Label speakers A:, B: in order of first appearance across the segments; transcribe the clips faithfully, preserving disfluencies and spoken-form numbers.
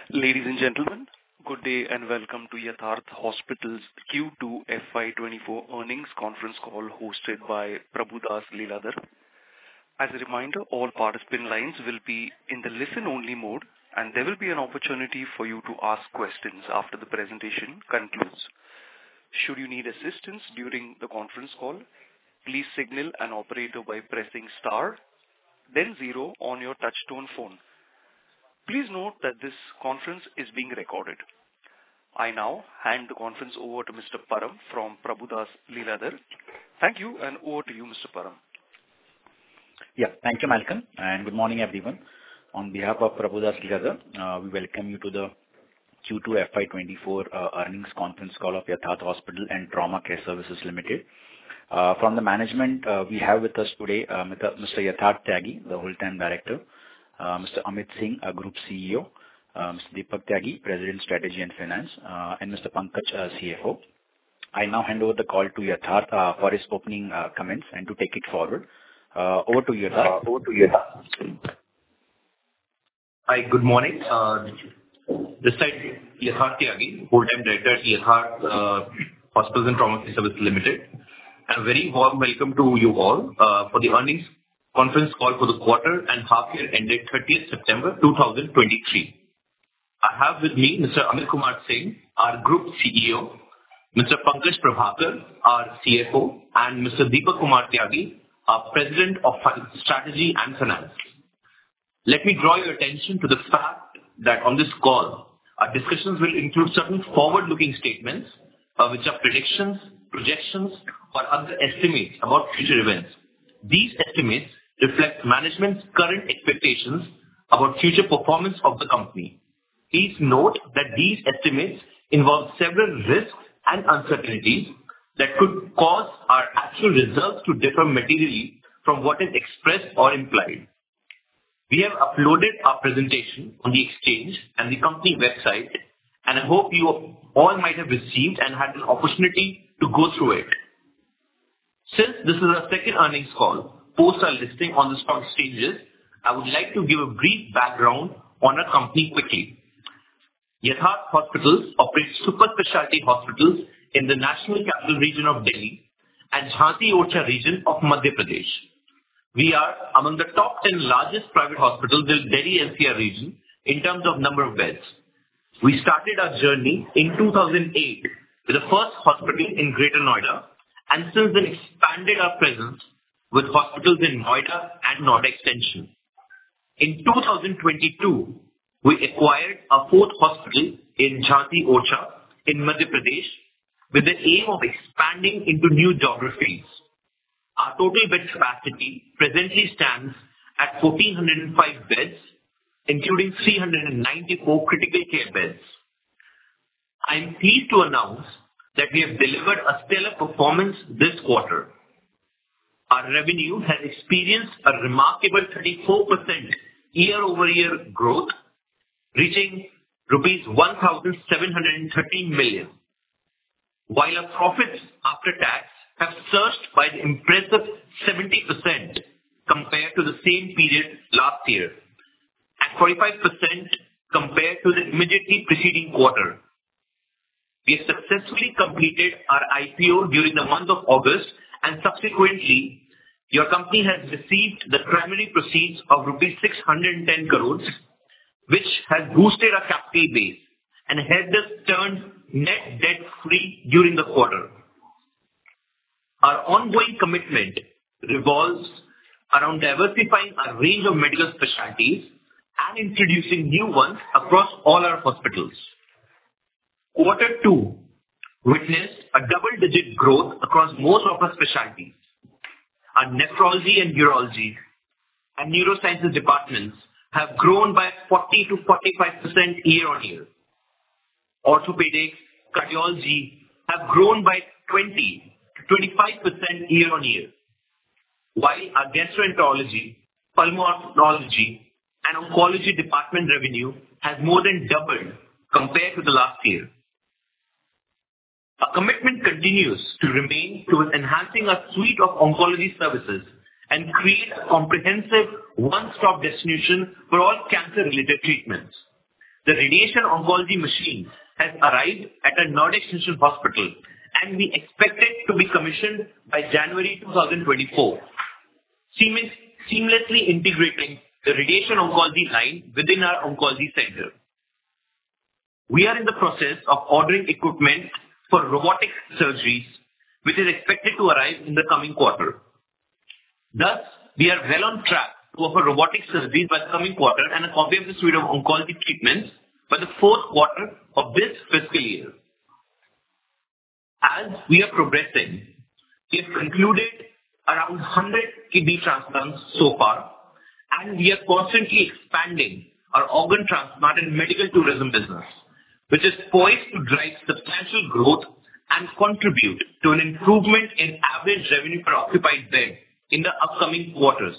A: Ladies and gentlemen, good day and welcome to Yatharth Hospital's Q two F Y twenty-four earnings conference call hosted by Prabhudas Lilladher. As a reminder, all participant lines will be in the listen-only mode, and there will be an opportunity for you to ask questions after the presentation concludes. Should you need assistance during the conference call, please signal an operator by pressing star, then zero on your touchtone phone. Please note that this conference is being recorded. I now hand the conference over to Mister Param from Prabhudas Lilladher. Thank you, and over to you, Mister Param.
B: Yeah, thank you, Malcolm, and good morning, everyone. On behalf of Prabhudas Lilladher, uh, we welcome you to the Q two F Y twenty-four uh, earnings conference call of Yatharth Hospital and Trauma Care Services Limited. Uh, from the management, uh, we have with us today uh, Mister Yatharth Tyagi, the whole-time director, Uh, Mister Amit Singh, uh, Group C E O, uh, Mister Deepak Tyagi, President Strategy and Finance, uh, and Mister Pankaj, uh, C F O. I now hand over the call to Yatharth uh, for his opening uh, comments and to take it forward. Uh, over to you, Yatharth.
C: Uh, over to you, Yatharth. Hi, good morning. Uh, this side, Yatharth Tyagi, full-time director at Yatharth uh, Hospitals and Trauma Care Services Limited. And a very warm welcome to you all uh, for the earnings conference call for the quarter and half year ended thirtieth September two thousand twenty-three. I have with me Mister Amit Kumar Singh, our Group C E O, Mister Pankaj Prabhakar, our C F O, and Mister Deepak Kumar Tyagi, our President of Strategy and Finance. Let me draw your attention to the fact that on this call, our discussions will include certain forward-looking statements, uh, which are predictions, projections, or other estimates about future events. These estimates reflect management's current expectations about future performance of the company. Please note that these estimates involve several risks and uncertainties that could cause our actual results to differ materially from what is expressed or implied. We have uploaded our presentation on the exchange and the company website, and I hope you all might have received and had an opportunity to go through it. Since this is our second earnings call, post our listing on the stock exchanges, I would like to give a brief background on our company quickly. Yatharth Hospitals operates super specialty hospitals in the National Capital Region of Delhi and Jhansi Orchha region of Madhya Pradesh. We are among the top ten largest private hospitals in Delhi N C R region in terms of number of beds. We started our journey in two thousand eight with the first hospital in Greater Noida, and since then expanded our presence with hospitals in Noida and Noida Extension. In two thousand twenty-two, we acquired our fourth hospital in Jhansi Orchha in Madhya Pradesh with the aim of expanding into new geographies. Our total bed capacity presently stands at one thousand four hundred five beds, including three hundred ninety-four critical care beds. I am pleased to announce that we have delivered a stellar performance this quarter. Our revenue has experienced a remarkable thirty-four percent year-over-year growth, reaching rupees one thousand seven hundred thirteen million, while our profits after tax have surged by an impressive seventy percent compared to the same period last year, and forty-five percent compared to the immediately preceding quarter. We have successfully completed our I P O during the month of August, and subsequently, your company has received the primary proceeds of rupees six hundred ten crores, which has boosted our capital base and helped us turn net debt-free during the quarter. Our ongoing commitment revolves around diversifying our range of medical specialties and introducing new ones across all our hospitals. Quarter two witnessed a double-digit growth across most of our specialties. Our nephrology and urology and neurosciences departments have grown by forty to forty-five percent year-on-year. Orthopedics, cardiology have grown by twenty to twenty-five percent year-on-year, while our gastroenterology, pulmonology, and oncology department revenue has more than doubled compared to the last year. Our commitment continues to remain towards enhancing our suite of oncology services and create a comprehensive one-stop destination for all cancer-related treatments. the radiation oncology machine has arrived at a Noida Extension Hospital, and we expect it to be commissioned by January twenty twenty-four, seamless, seamlessly integrating the radiation oncology line within our oncology center. We are in the process of ordering equipment for robotic surgeries, which is expected to arrive in the coming quarter. Thus, we are well on track to offer robotic surgeries by the coming quarter and a comprehensive suite of oncology treatments by the fourth quarter of this fiscal year. As we are progressing, we have concluded around one hundred kidney transplants so far, and we are constantly expanding our organ transplant and medical tourism business, which is poised to drive substantial growth and contribute to an improvement in average revenue per occupied bed in the upcoming quarters.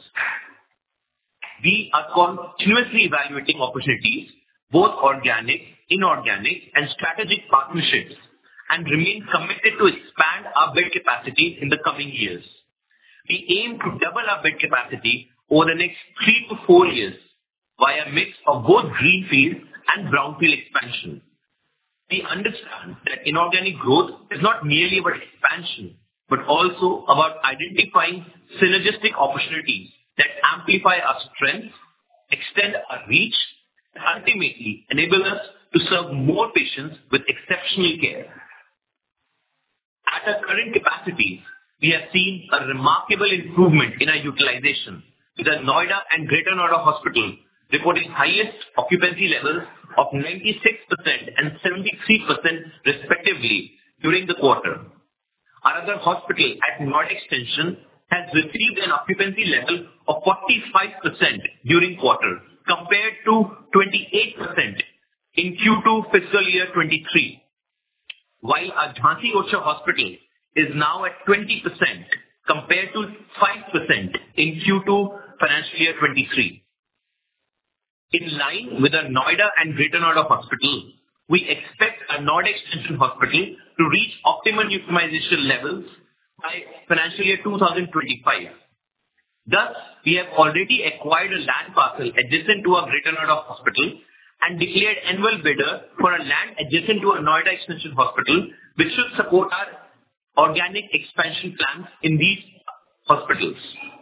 C: We are continuously evaluating opportunities, both organic, inorganic, and strategic partnerships, and remain committed to expand our bed capacity in the coming years. We aim to double our bed capacity over the next three to four years via a mix of both greenfield and brownfield expansion. We understand that inorganic growth is not merely about expansion, but also about identifying synergistic opportunities that amplify our strengths, extend our reach, and ultimately enable us to serve more patients with exceptional care. At our current capacities, we have seen a remarkable improvement in our utilization, with the Noida and Greater Noida Hospital reporting highest occupancy levels of ninety-six percent and seventy-three percent respectively during the quarter. Our other hospital at Noida Extension has received an occupancy level of forty-five percent during quarter, compared to twenty-eight percent in Q two fiscal year twenty-three, while our Jhansi Orchha Hospital is now at twenty percent compared to five percent in Q two financial year twenty-three. In line with our Noida and Greater Noida Hospital, we expect our Noida Extension Hospital to reach optimum utilization levels by financial year two thousand twenty-five. Thus, we have already acquired a land parcel adjacent to our Greater Noida Hospital and declared annual bidder for a land adjacent to our Noida Extension Hospital, which should support our organic expansion plans in these hospitals.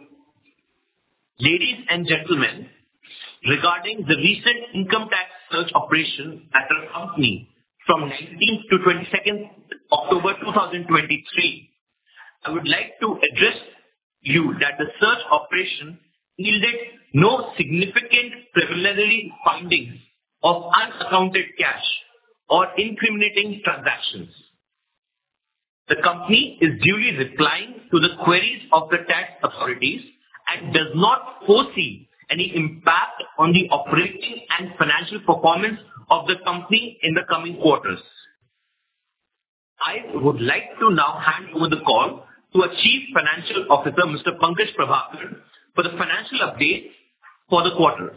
C: Ladies and gentlemen, regarding the recent income tax search operation at our company from nineteenth to twenty-second October two thousand twenty-three, I would like to address you that the search operation yielded no significant preliminary findings of unaccounted cash or incriminating transactions. The company is duly replying to the queries of the tax authorities and does not foresee any impact on the operating and financial performance of the company in the coming quarters. I would like to now hand over the call to our Chief Financial Officer, Mister Pankaj Prabhakar, for the financial update for the quarter.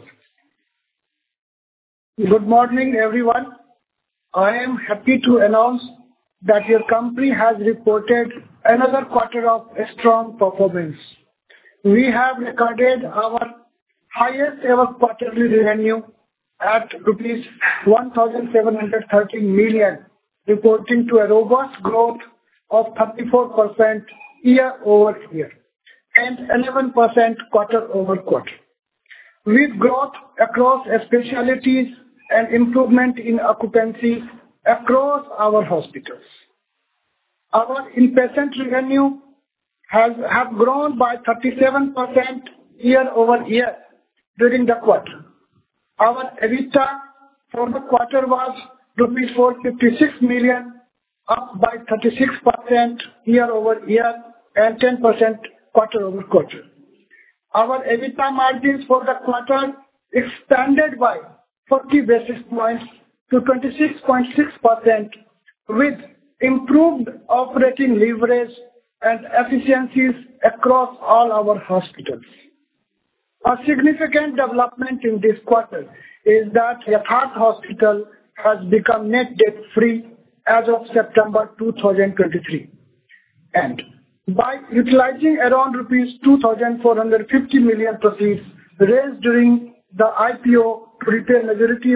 D: Good morning, everyone. I am happy to announce that your company has reported another quarter of strong performance. We have recorded our highest ever quarterly revenue at rupees one thousand seven hundred thirteen million, reporting to a robust growth of thirty-four percent year-over-year and eleven percent quarter-over-quarter, with growth across specialties and improvement in occupancy across our hospitals. Our inpatient revenue has have grown by thirty-seven percent year-over-year during the quarter. Our EBITDA for the quarter was rupees four hundred fifty-six million, up by thirty-six percent year-over-year and ten percent quarter-over-quarter. Our EBITDA margins for the quarter expanded by forty basis points to twenty-six point six percent, with improved operating leverage and efficiencies across all our hospitals. A significant development in this quarter is that Yatharth Hospital has become net debt-free as of September two thousand twenty-three. And by utilizing around rupees two thousand four hundred fifty million proceeds raised during the I P O to repay majority of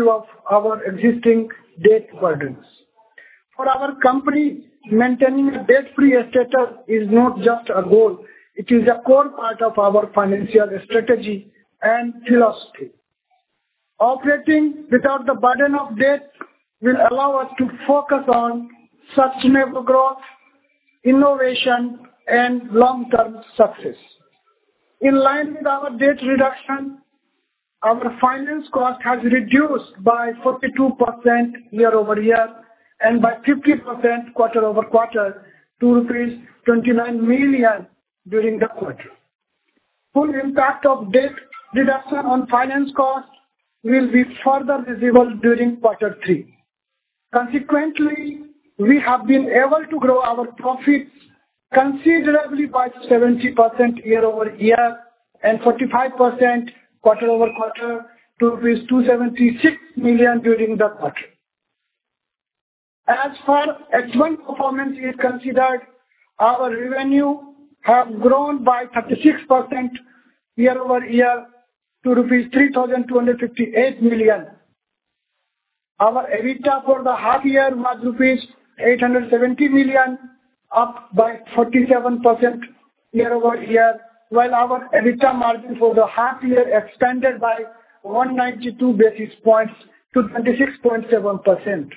D: our existing debt burdens. For our company, maintaining a debt-free status is not just a goal, it is a core part of our financial strategy and philosophy. Operating without the burden of debt will allow us to focus on sustainable growth, innovation, and long-term success. In line with our debt reduction, our finance cost has reduced by forty-two percent year-over-year and by fifty percent quarter-over-quarter to rupees twenty-nine million during the quarter. Full impact of debt reduction on finance cost will be further visible during quarter three. Consequently, we have been able to grow our profits considerably by seventy percent year-over-year and forty-five percent quarter-over-quarter to rupees two hundred seventy-six million during the quarter. As far as H one performance is considered, our revenue have grown by thirty-six percent year-over-year to rupees three thousand two hundred fifty-eight million. Our EBITDA for the half year was rupees eight hundred seventy million, up by forty-seven percent year-over-year, while our EBITDA margin for the half year expanded by one hundred ninety-two basis points to twenty-six point seven percent.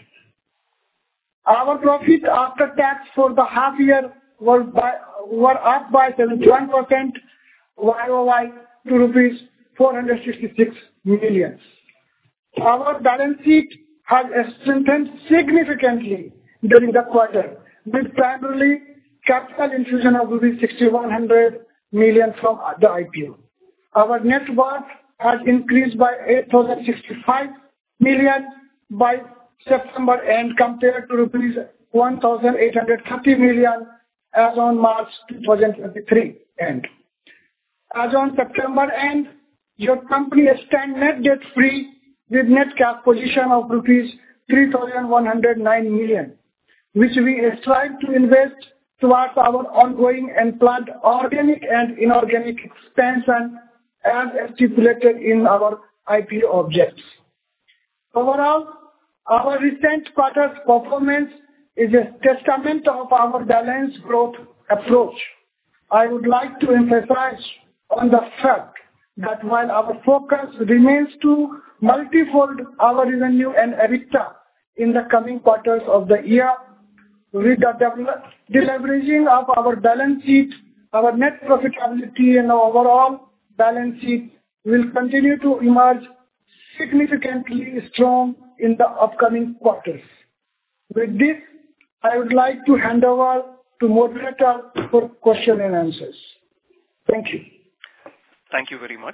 D: Our profit after tax for the half year were, by, were up by seventy-one percent Y O Y to rupees four hundred sixty-six million. Our balance sheet has strengthened significantly during the quarter, with primarily capital infusion of rupees six thousand one hundred million from the I P O. Our net worth has increased by eight thousand sixty-five million by September end compared to rupees one thousand eight hundred thirty million as on March two thousand twenty-three end. As on September end, your company stands net debt free with net cash position of rupees three thousand one hundred nine million, which we strive to invest towards our ongoing and planned organic and inorganic expansion as stipulated in our I P O objectives. Overall, our recent quarter's performance is a testament of our balanced growth approach. I would like to emphasize on the fact that while our focus remains to multifold our revenue and EBITDA in the coming quarters of the year, with the deleveraging of our balance sheet, our net profitability and overall balance sheet will continue to emerge significantly strong in the upcoming quarters. With this, I would like to hand over to moderator for question and answers. Thank you.
A: Thank you very much.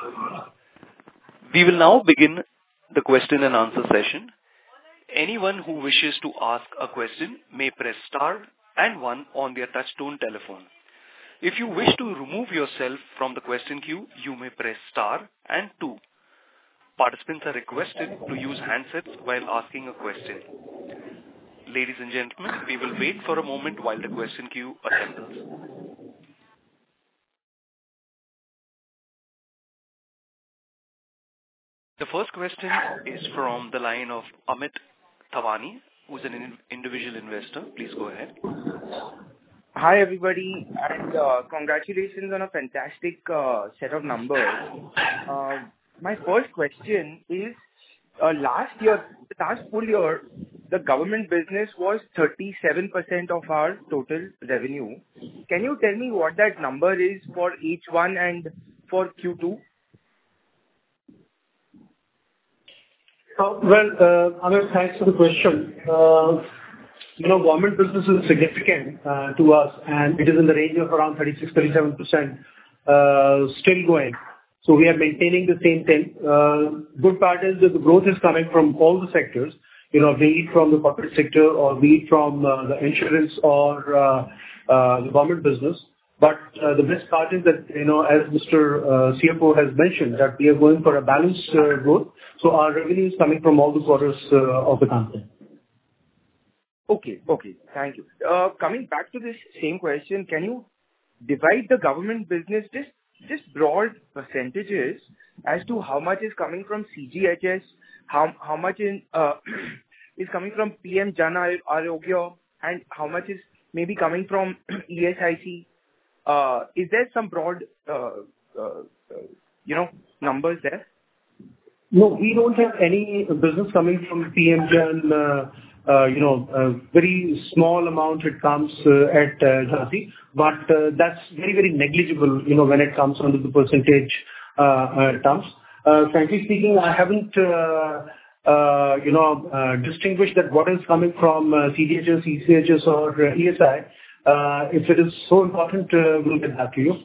A: We will now begin the question and answer session. Anyone who wishes to ask a question may press star and one on their touchtone telephone. If you wish to remove yourself from the question queue, you may press star and two. Participants are requested to use handsets while asking a question. Ladies and gentlemen, we will wait for a moment while the question queue assembles. The first question is from the line of Amit Thawani, who's an in- individual investor. Please go ahead.
E: Hi everybody, and uh, congratulations on a fantastic uh, set of numbers. Uh, my first question is, uh, last year, last full year, the government business was thirty-seven percent of our total revenue. Can you tell me what that number is for H one and for Q two?
F: Uh, well, uh, Amit, thanks for the question. Uh, you know, government business is significant uh, to us, and it is in the range of around thirty-six, thirty-seven percent uh, still going. So we are maintaining the same thing. Uh, good part is that the growth is coming from all the sectors, you know, be it from the corporate sector or be it from uh, the insurance or uh, uh, the government business. But uh, the best part is that, you know, as Mister Uh, C F O has mentioned, that we are going for a balanced uh, growth. So our revenue is coming from all the quarters uh, of the company.
E: Okay, okay, thank you. Uh, coming back to this same question, can you divide the government business, just just broad percentages, as to how much is coming from C G H S, how how much in uh, is coming from P M Jan Arogya, and how much is maybe coming from E S I C? Uh, is there some broad, uh, uh, uh, you know, numbers there?
F: No, we don't have any business coming from P M Jan. Uh, uh, you know, a very small amount it comes uh, at uh, Jhansi, but uh, that's very, very negligible, you know, when it comes onto the percentage uh, uh, terms. Uh, frankly speaking, I haven't, uh, uh, you know, uh, distinguished that what is coming from uh, C G H S, E C H S or uh, E S I. Uh, if it is so important, uh, we'll get back to you.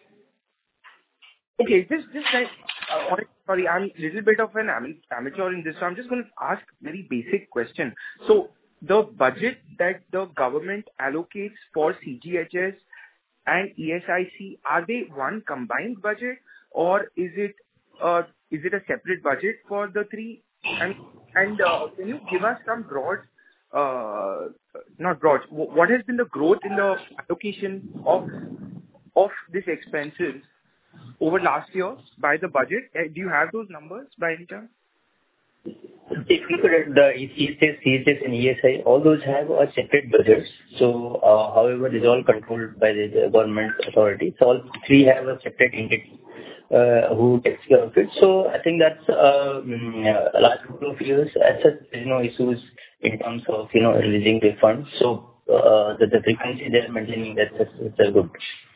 E: Okay, just just like, uh, sorry, I'm a little bit of an amateur in this, so I'm just going to ask very basic question. So the budget that the government allocates for C G H S and E S I C, are they one combined budget, or is it uh, is it a separate budget for the three? And and uh, can you give us some broad, uh, not broad, what has been the growth in the allocation of of these expenses over last year by the budget? Do you have those numbers by any chance?
G: If you look at the E C H S, C H S and E S I, all those have a separate budgets. So, uh, however, it is all controlled by the government authorities. So all three have a separate entity uh, who takes care of it. So I think that's uh, mm, a last couple of years, as such, there's no issues in terms of, you know, releasing the funds. So uh, the, the frequency they're maintaining, that's, that's, that's good.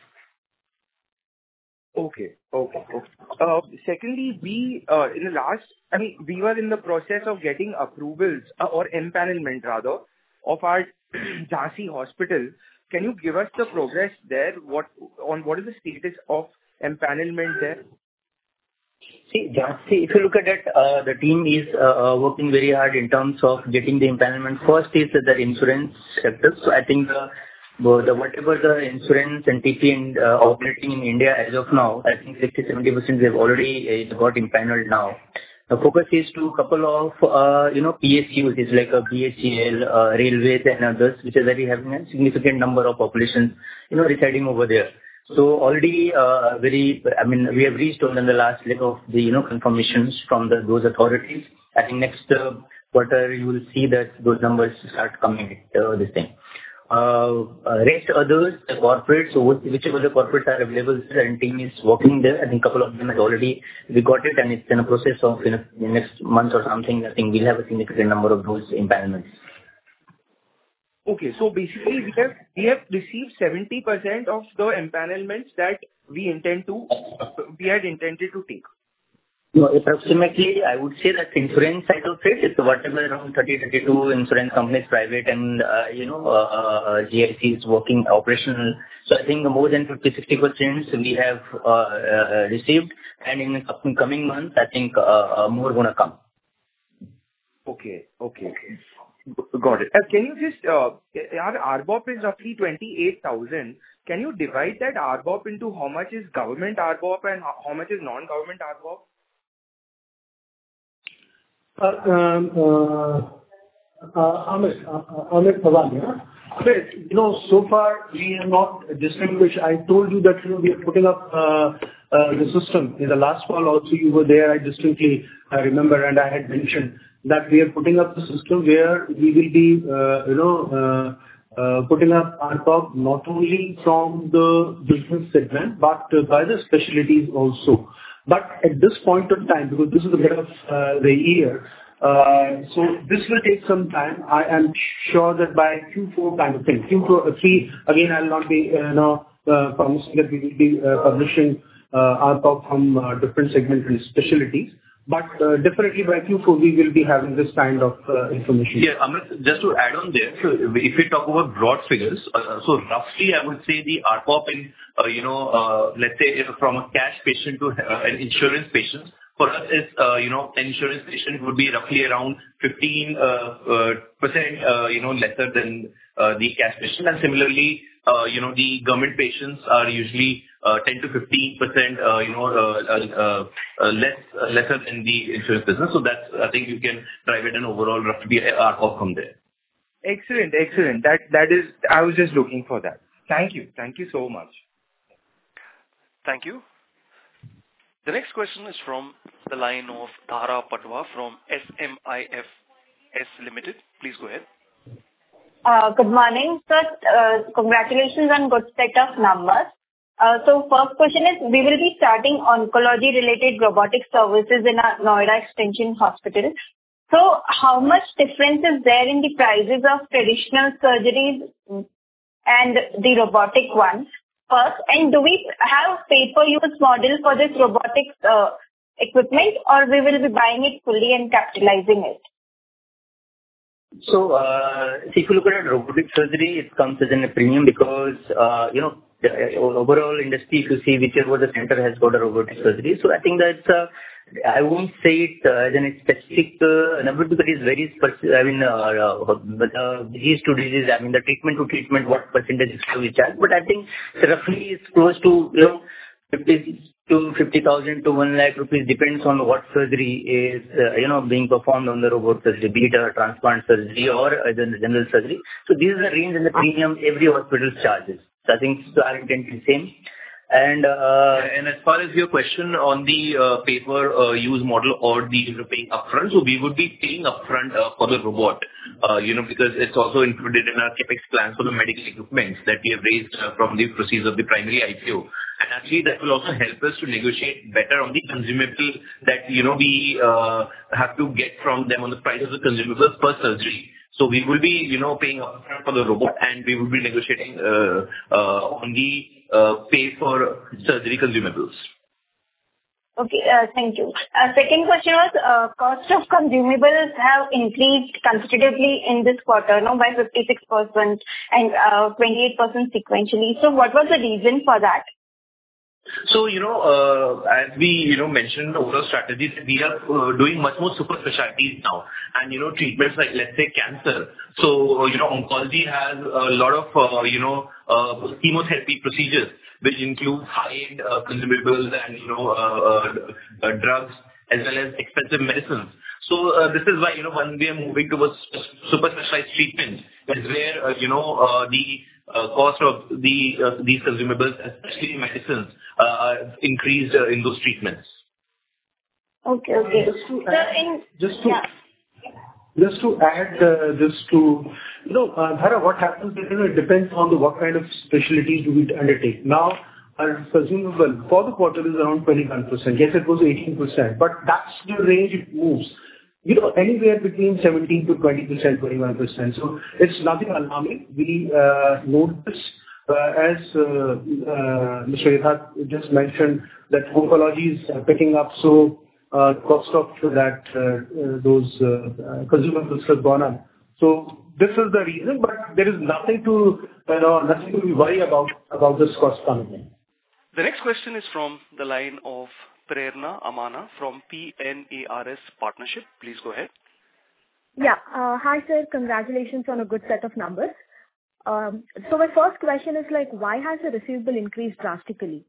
E: Okay. Okay. Okay. Uh, Secondly, we, uh, in the last, I mean, we were in the process of getting approvals, uh, or empanelment rather, of our Jhansi hospital. Can you give us the progress there? What, on what is the status of empanelment there?
G: See, Jhansi, if you look at it, uh, the team is uh, working very hard in terms of getting the empanelment. First is the insurance sector. So I think the But the, whatever the insurance and T P and uh, operating in India as of now, I think sixty to seventy percent they've already uh, got empaneled now. The focus is to a couple of, uh, you know, P S Us, it's like a B H E L, uh, railways and others, which are very having a significant number of populations, you know, residing over there. So already, uh, very, I mean, we have reached on the last leg of the, you know, confirmations from the, those authorities. I think next uh, quarter you will see that those numbers start coming, uh, this thing. Uh, rest others, the corporates, so whichever the corporates are available, and team is working there. I think a couple of them has already, we got it, and it's in a process of, in, a, in next month or something, I think we'll have a significant number of those empanelments.
E: Okay, so basically we have, we have received seventy percent of the empanelments that we intend to, we had intended to take.
G: No, approximately, I would say that insurance side of it, it's whatever around thirty, thirty-two insurance companies, private and, uh, you know, uh, uh, G I C is working operational. So I think more than fifty to sixty percent we have uh, uh, received, and in the coming months, I think uh, uh, more going to come.
E: Okay, okay. Got it. Uh, can you just, uh, our R B O P is roughly twenty-eight thousand. Can you divide that R B O P into how much is government R B O P and how, how much is non-government R B O P?
F: Uh, um, uh, uh, Amit, uh, Amit Pawar, yeah. Amit, you know, so far we have not distinguished. I told you that, you know, we are putting up uh, uh, the system. In the last call also you were there, I distinctly uh, remember, and I had mentioned that we are putting up the system where we will be, uh, you know, uh, uh, putting up R B O P not only from the business segment, but uh, by the specialties also. But at this point of time, because this is the middle of uh, the year, uh, so this will take some time. I am sure that by Q four kind of thing, Q three, again, I will not be, uh, you know, uh, promising that we will be uh, publishing uh, R B O P from uh, different segments and specialties. But uh, definitely by Q four, we will be having this kind of uh, information.
C: Yeah, Amit, just to add on there, so if we talk about broad figures, uh, so roughly I would say the R B O P in, uh, you know, uh, let's say if from a cash patient to uh, an insurance patient, for us is, uh, you know, an insurance patient would be roughly around fifteen percent, uh, uh, you know, lesser than uh, the cash patient. And similarly, uh, you know, the government patients are usually uh, ten to fifteen percent, uh, you know, uh, uh, uh, less uh, lesser than the insurance business. So that's, I think you can drive it an overall roughly R B O P from there.
E: Excellent, excellent. That that is, I was just looking for that. Thank you, thank you so much.
A: Thank you. The next question is from the line of Dhara Patwa from S M I F S Limited. Please go ahead.
H: Uh, good morning, sir. Uh, congratulations on good set of numbers. Uh, so first question is, we will be starting oncology-related robotic services in our Noida Extension Hospital. So how much difference is there in the prices of traditional surgeries and the robotic ones? First, and do we have pay-per-use model for this robotics uh, equipment, or we will be buying it fully and capitalizing it?
G: So, uh, if you look at robotic surgery, it comes as a premium because, uh, you know, the overall industry, if you see whichever the center has got a robotic surgery. So I think that's, uh, I won't say it uh, as a specific uh, number because it is very, speci- I mean, uh, uh, disease to disease, I mean, the treatment to treatment, what percentage is to be charged. But I think roughly it's close to, you know, fifty to fifty thousand to one lakh rupees, depends on what surgery is, uh, you know, being performed on the robot surgery, be it a transplant surgery or a general surgery. So this is the range and the premium every hospital charges. So I think so our intent is same. And uh,
C: and as far as your question on the uh, pay-per-use uh, model or the you know, paying upfront, so we would be paying upfront uh, for the robot, uh, you know, because it's also included in our capex plans for the medical equipment that we have raised uh, from the proceeds of the primary I P O. And actually, that will also help us to negotiate better on the consumable that you know we uh, have to get from them on the price of the consumables per surgery. So we will be, you know, paying upfront for the robot, and we will be negotiating uh, uh, on the uh, pay for surgery consumables.
H: Okay, uh, thank you. Uh, second question was, uh, cost of consumables have increased considerably in this quarter, no, by fifty-six percent and uh, twenty-eight percent sequentially. So what was the reason for that?
C: So, you know, uh, as we, you know, mentioned in the overall strategy, that we are uh, doing much more super specialties now. And, you know, treatments like, let's say, cancer. So, you know, oncology has a lot of, uh, you know, uh, chemotherapy procedures, which include high-end uh, consumables and, you know, uh, uh, uh, drugs, as well as expensive medicines. So, uh, this is why, you know, when we are moving towards super specialized treatments, is where, uh, you know, uh, the uh, cost of the uh, these consumables, especially medicines, uh, increased uh, in those treatments.
H: Okay, okay.
F: Just to
H: So
F: add,
H: in,
F: just to,
H: yeah.
F: just to add uh, this to, you know, uh, Dhara, what happens is, you know, it depends on the what kind of specialties do we undertake. Now, our consumable for the quarter is around twenty-one percent. Yes, it was eighteen percent, but that's the range it moves. You know, anywhere between seventeen to twenty percent, twenty-one percent. So it's nothing alarming. We uh, note this uh, as uh, uh, Mister Yatharth just mentioned that oncology is uh, picking up, so uh, cost of that uh, uh, those uh, consumables has gone up. So this is the reason, but there is nothing to you know nothing to be worried about about this cost coming in.
A: The next question is from the line of Prerna Amana from P N A R S Partnership. Please go ahead.
I: Yeah. Uh, hi, sir. Congratulations on a good set of numbers. Um, so my first question is like, why has the receivable increased drastically?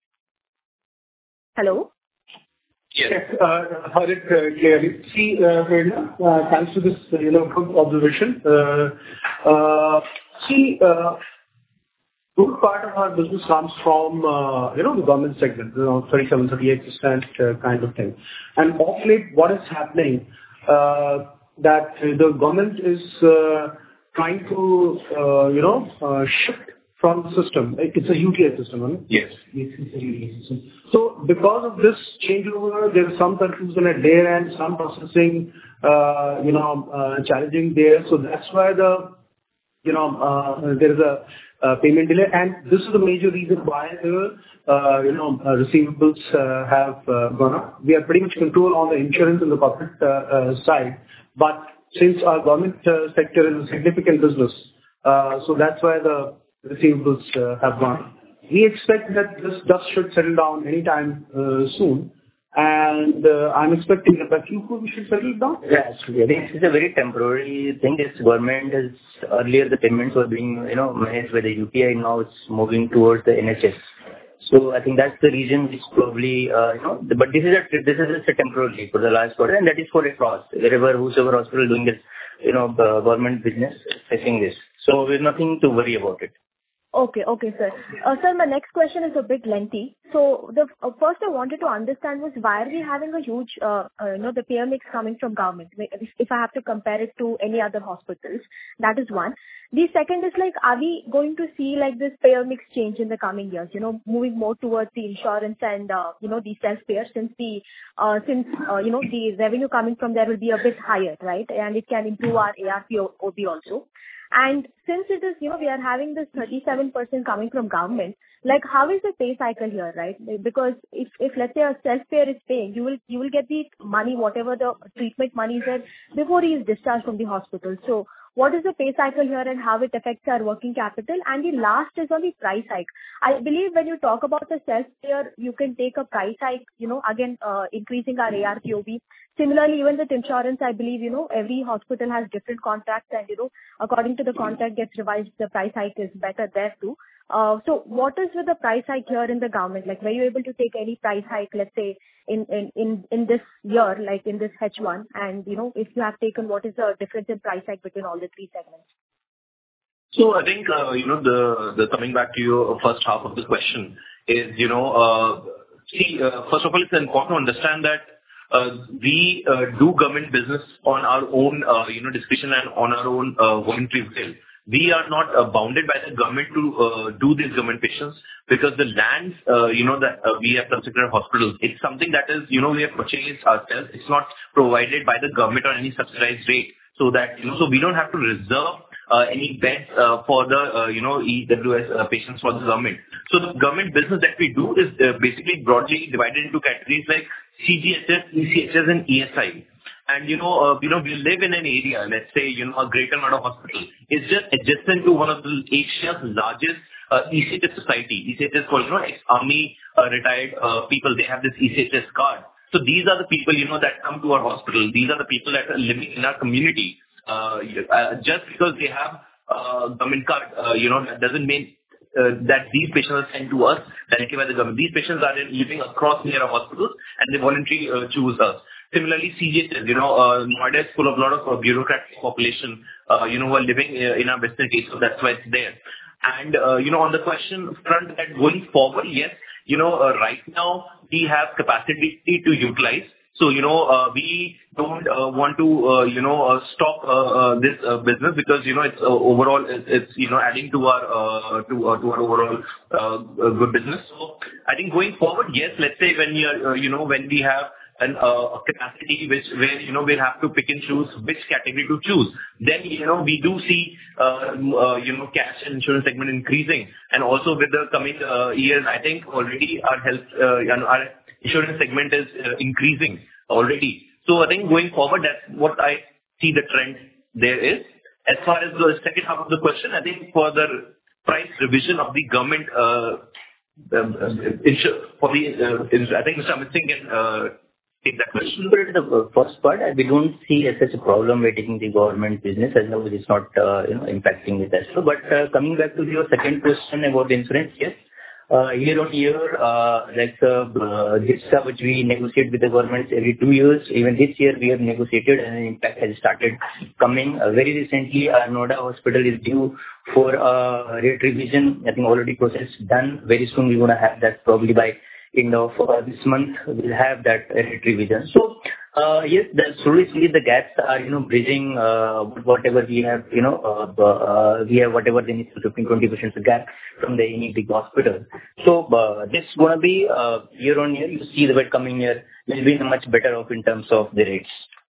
I: Hello?
F: Yes, uh, heard it uh, clearly. See, uh, Prerna, uh, thanks to this, uh, you know, good observation. Uh, uh, see, uh, good part of our business comes from, uh, you know, the government segment, you know, thirty-seven, thirty-eight percent uh, kind of thing. And of late, what is happening, uh, that the government is uh, trying to, uh, you know, uh, shift from the system. It's a U T I system, right?
C: Yes.
F: It's a U T I system. So because of this changeover, there is some confusion at their end, some processing, uh, you know, uh, challenging there. So that's why the, you know, uh, there is a uh, payment delay, and this is the major reason why the, uh, you know, uh, receivables uh, have uh, gone up. We have pretty much control on the insurance and the corporate uh, uh, side, but since our government uh, sector is a significant business, uh, so that's why the receivables uh, have gone up. We expect that this dust should settle down anytime uh, soon. And uh, I'm expecting that by Q four we should settle down.
G: Yeah, actually, I think this is a very temporary thing. This government has earlier the payments were being, you know, managed by the U P I. Now it's moving towards the N H S. So I think that's the reason which probably, uh, you know, but this is a this is just a temporary for the last quarter, and that is for across wherever whosoever hospital doing this, you know, the government business facing this. So there's nothing to worry about it.
I: Okay, okay, sir. Uh, sir, my next question is a bit lengthy. So the uh, first I wanted to understand was why are we having a huge, uh, uh, you know, the payer mix coming from government? If, if I have to compare it to any other hospitals, that is one. The second is like, are we going to see like this payer mix change in the coming years? You know, moving more towards the insurance and uh, you know the self-payer, since the uh, since uh, you know the revenue coming from there will be a bit higher, right? And it can improve our A R P O B also. And since it is, you know, we are having this thirty-seven percent coming from government, like how is the pay cycle here, right? Because if, if let's say a self-payer is paying, you will, you will get the money, whatever the treatment money is there before he is discharged from the hospital. So what is the pay cycle here and how it affects our working capital? And the last is on the price hike. I believe when you talk about the self-payer, you can take a price hike, you know, again, uh, increasing our A R P O B. Similarly, even with insurance, I believe, you know, every hospital has different contracts and, you know, according to the contract gets revised, the price hike is better there too. Uh, so what is with the price hike here in the government? Like, were you able to take any price hike, let's say, in, in, in, in this year, like in this H one? And, you know, if you have taken, what is the difference in price hike between all the three segments?
C: So I think, uh, you know, the, the coming back to your first half of the question is, you know, uh, see, uh, first of all, it's important to understand that Uh, we uh, do government business on our own, uh, you know, discretion and on our own uh, voluntary will. We are not uh, bounded by the government to uh, do these government patients because the lands, uh, you know, that uh, we have considered hospitals. It's something that is, you know, we have purchased ourselves. It's not provided by the government on any subsidized rate. So that, you know, so we don't have to reserve uh, any beds uh, for the, uh, you know, E W S uh, patients for the government. So the government business that we do is uh, basically broadly divided into categories like C G H S, E C H S, and E S I. And, you know, uh, you know, we live in an area, let's say, you know, a Greater Noida hospital. It's just adjacent to one of the Asia's largest uh, E C H S society. E C H S for, you know, ex-army uh, retired uh, people. They have this E C H S card. So these are the people, you know, that come to our hospital. These are the people that are living in our community. Uh, uh, just because they have a uh, government card, uh, you know, that doesn't mean Uh, that these patients are sent to us directly by the government. These patients are living across near our hospitals and they voluntarily uh, choose us. Similarly, C G H S, you know, uh, Noida is full of a lot of uh, bureaucratic population, uh, you know, who are living uh, in our vicinity, so that's why it's there. And, uh, you know, on the question front that going forward, yes, you know, uh, right now we have capacity to utilize. So, you know, uh, we don't uh, want to, uh, you know, uh, stop uh, uh, this uh, business because, you know, it's uh, overall, it's, it's, you know, adding to our, uh, to, uh, to our overall uh, good business. So I think going forward, yes, let's say when we are, uh, you know, when we have an uh, capacity which, where, you know, we'll have to pick and choose which category to choose, then, you know, we do see, uh, uh, you know, cash and insurance segment increasing. And also with the coming uh, years, I think already our health, uh, you know, our insurance segment is uh, increasing already. So I think going forward, that's what I see the trend there is. As far as the second half of the question, I think for the price revision of the government, uh, uh, insur- for the, uh, I think Mister Amit Singh can uh, take that question.
G: But the first part, we don't see as such a problem with taking the government business as long as it's not, uh, you know, impacting with us. So, but uh, coming back to your second question about the insurance, yes. Uh, year on year, uh, like uh, uh, this stuff which we negotiate with the government every two years. Even this year we have negotiated and an impact has started coming. Uh, very recently, our Noida hospital is due for uh, rate revision. I think already process done. Very soon we're going to have that probably by end of uh, this month. We'll have that rate revision. So uh, yes, the slowly the gaps are, you know, bridging uh, whatever we have, you know, uh, uh, we have whatever they need to fifteen to twenty percent gap from the any big hospital. So uh, this is going to be uh, year on year. You see the coming year will be much better off in terms of the rates.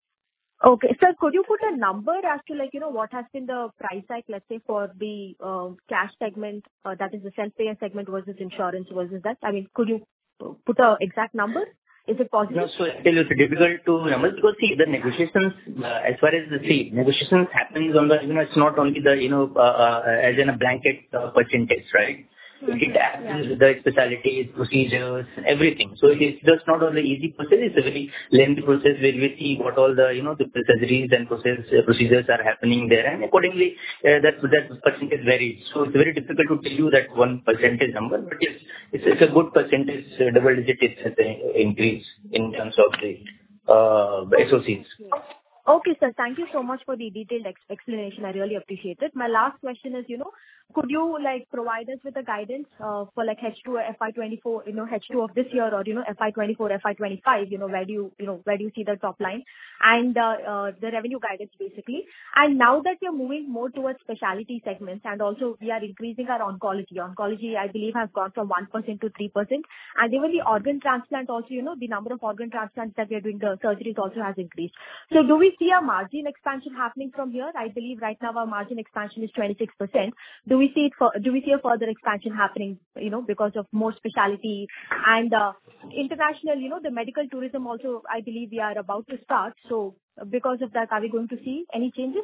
I: Okay. Sir, could you put a number as to, like, you know, what has been the price hike, let's say, for the uh, cash segment, uh, that is the self-payer segment versus insurance versus that? I mean, could you put a exact number? Is it possible?
G: No, so I tell you, it's difficult to number because see the negotiations uh, as far as the see negotiations happens on the, you know, it's not only the, you know, uh, uh, as in a blanket uh, percentage, right? Mm-hmm. It adds yeah. the specialties, procedures, everything. So it is just not only easy process; it's a very lengthy process where we see what all the, you know, the surgeries and process uh, procedures are happening there, and accordingly uh, that that percentage varies. So it's very difficult to tell you that one percentage number, but yes, it's, it's a good percentage, uh, double digit it's an increase in terms of the uh, S O Cs.
I: Okay, sir. Thank you so much for the detailed ex- explanation. I really appreciate it. My last question is, you know, could you like provide us with a guidance uh, for like H two F Y twenty-four, you know, H two of this year, or you know F Y twenty-four, F Y twenty-five, you know, where do you, you know, where do you see the top line and uh, uh, the revenue guidance basically. And now that you're moving more towards specialty segments, and also we are increasing our oncology. Oncology, I believe, has gone from one percent to three percent, and even the organ transplant also, you know, the number of organ transplants that we are doing, the surgeries also has increased. So do we see a margin expansion happening from here? I believe right now our margin expansion is twenty-six percent. Do we see it for, do we see a further expansion happening, you know, because of more specialty and uh, international, you know, the medical tourism also, I believe we are about to start. So because of that, are we going to see any changes?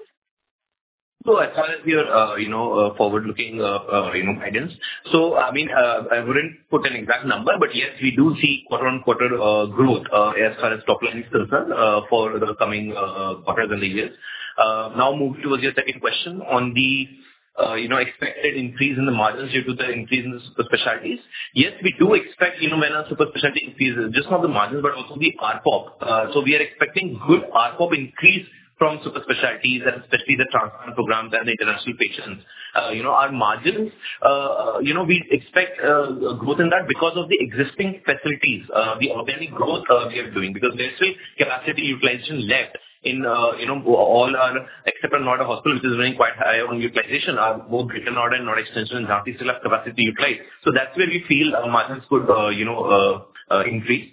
C: So as far as your, uh, you know, uh, forward-looking, uh, uh, you know, guidance, so I mean, uh, I wouldn't put an exact number, but yes, we do see quarter-on-quarter uh, growth uh, as far as top line is concerned uh, for the coming uh, quarters and the years. Uh, Now moving towards your second question on the, uh, you know, expected increase in the margins due to the increase in the super specialties. Yes, we do expect, you know, when a super specialty increases, just not the margins, but also the R P O P. Uh, So we are expecting good R P O P increase from super specialties, and especially the transplant programs and the international patients. Uh, you know, our margins, uh, you know, we expect uh, growth in that because of the existing facilities, uh, the organic growth uh, we are doing, because there's still capacity utilization left in, uh, you know, all our, except for Noida Hospital, which is running quite high on utilization, our both Greater Noida and Noida Extension and Jhansi still have capacity utilized. So that's where we feel uh, margins could, uh, you know, uh, uh, increase.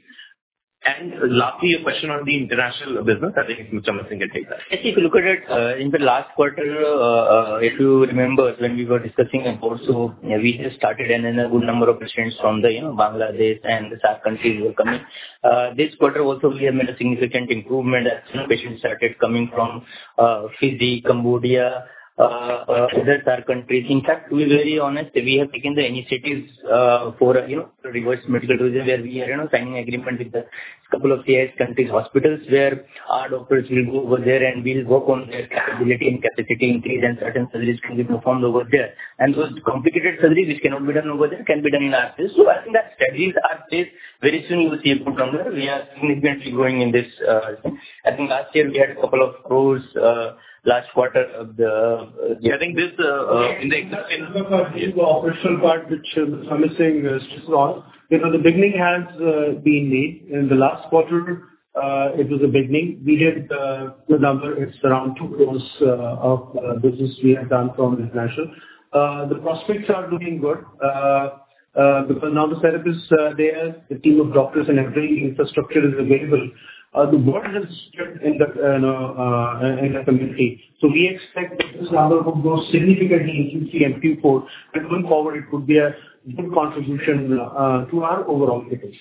C: And lastly, your question on the international business, I think Mister Aman Singh can take that.
G: Yes, if you look at it, uh, in the last quarter, uh, uh, if you remember when we were discussing about, so yeah, we just started and then a good number of patients from the, you know, Bangladesh and the S A R countries were coming. Uh, this quarter also we have made a significant improvement as, you know, patients started coming from uh, Fiji, Cambodia, Uh, uh, other S A R countries. In fact, to be very honest, we have taken the initiatives uh, for, uh, you know, reverse medical tourism, where we are, you know, signing agreement with a couple of C I S countries, hospitals, where our doctors will go over there and we'll work on their capability and capacity increase, and certain surgeries can be performed over there. And those complicated surgeries which cannot be done over there can be done in our place. So I think that strategies are placed. Very soon you will see a good number. We are significantly growing in this. Uh, I think last year we had a couple of crores. Uh, Last quarter of the, uh,
C: yeah, I think this uh, uh, in the existing
F: the operational part which uh, Amit Singh uh, stressed on, you know, the beginning has uh, been made. In the last quarter, uh, it was a beginning. We did uh, the number, it's around two crores uh, of uh, business we have done from international. Uh, the prospects are looking good uh, uh, because now the setup is uh, there, the team of doctors and every infrastructure is available. Uh, the word has spread in the, uh, uh, in the community. So we expect that this number will grow significantly in Q three and Q four, and going forward it would be a good contribution uh, to our overall figures.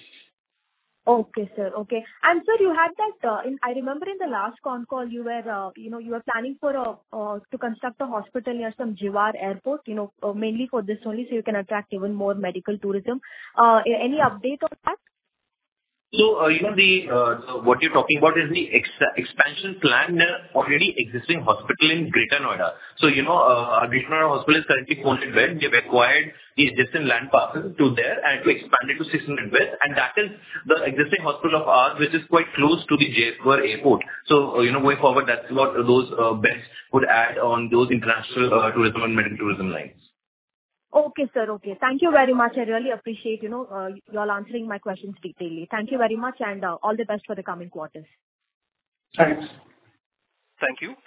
I: Okay, sir. Okay. And sir, you had that, uh, in, I remember in the last con call, you were, uh, you know, you were planning for a, uh, to construct a hospital near some Jiwar airport, you know, uh, mainly for this only, so you can attract even more medical tourism. Uh, any update on that?
C: So, uh, you know, the, uh, the what you're talking about is the ex- expansion plan in an already existing hospital in Greater Noida. So, you know, uh, our Greater Noida hospital is currently four hundred beds. We have acquired the adjacent land parcel to there and to expand it to six hundred beds. And that is the existing hospital of ours, which is quite close to the J S W airport. So, uh, you know, going forward, that's what those uh, beds would add on those international uh, tourism and medical tourism lines.
I: Okay, sir. Okay. Thank you very much. I really appreciate, you know, uh, you all answering my questions detailedly. Thank you very much, and uh, all the best for the coming quarters.
F: Thanks.
A: Thank you.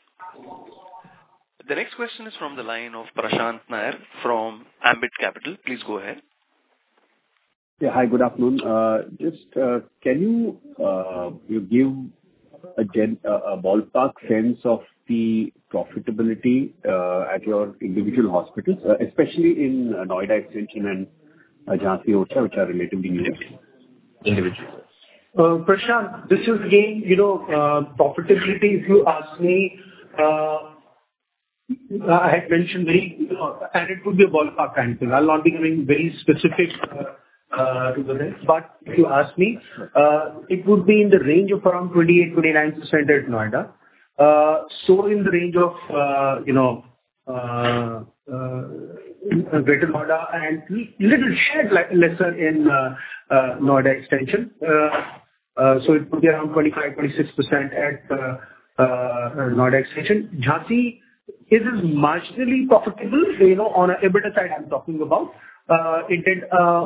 A: The next question is from the line of Prashant Nair from Ambit Capital. Please go ahead.
J: Yeah. Hi, good afternoon. Uh, Just, uh, can you uh, you give a gen- a ballpark sense of the profitability uh, at your individual hospitals, uh, especially in uh, Noida Extension and uh, Jhansi Orchha, which are relatively new?
C: Individual.
F: Uh, Prashant, this is again, you know, uh, profitability, if you ask me, uh, I had mentioned very, you know, and it would be a ballpark kind of thing. I'll not be giving very specific uh, uh, to the rest, but if you ask me, uh, it would be in the range of around twenty-eight to twenty-nine percent at Noida. Uh, so in the range of, uh, you know, uh, uh, Greater Noida and little shade lesser in uh, uh, Noida Extension. Uh, uh, so it would be around twenty-five to twenty-six percent at uh, Noida Extension. Jhansi is marginally profitable, you know, on an EBITDA side I'm talking about. It did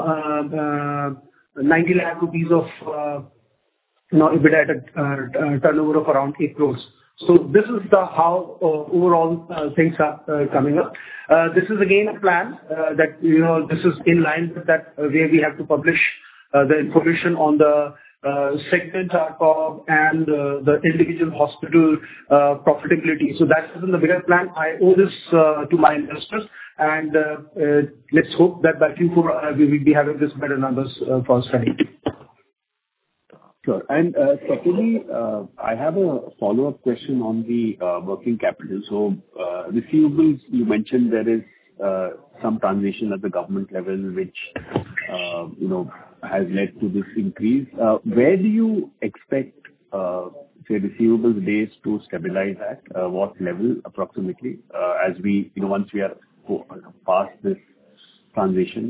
F: ninety lakh rupees of, you know, EBITDA at a turnover of around eight crores. So this is the how overall things are coming up. This is again a plan that, you know, this is in line with that where we have to publish the information on the segment A R P O B and the individual hospital profitability. So that is in the bigger plan. I owe this to my investors, and let's hope that by Q four we will be having this better numbers for study.
J: Sure. And uh, secondly, uh, I have a follow-up question on the uh, working capital. So uh, receivables, you mentioned there is uh, some transition at the government level, which uh, you know has led to this increase. Uh, where do you expect, uh, say, receivables days to stabilize at? Uh, what level approximately, uh, as we, you know, once we are past this transition?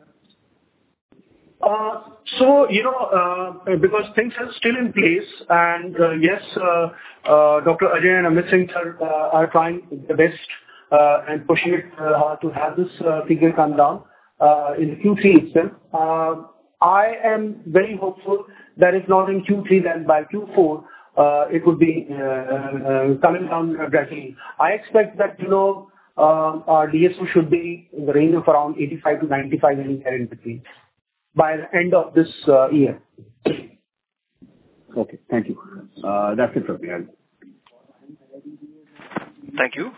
F: Uh, So, you know, uh, because things are still in place, and uh, yes, uh, uh, Doctor Ajay and Amit Singh sir uh, are trying their best uh, and pushing it uh, to have this uh, figure come down uh, in Q three itself. Uh, I am very hopeful that if not in Q three, then by Q four, uh, it would be uh, uh, coming down gradually. I expect that, you know, uh, our D S O should be in the range of around eighty-five to ninety-five, anywhere in between, by the end of this uh, year.
J: Okay, thank you. Uh, that's it from me.
A: Thank you.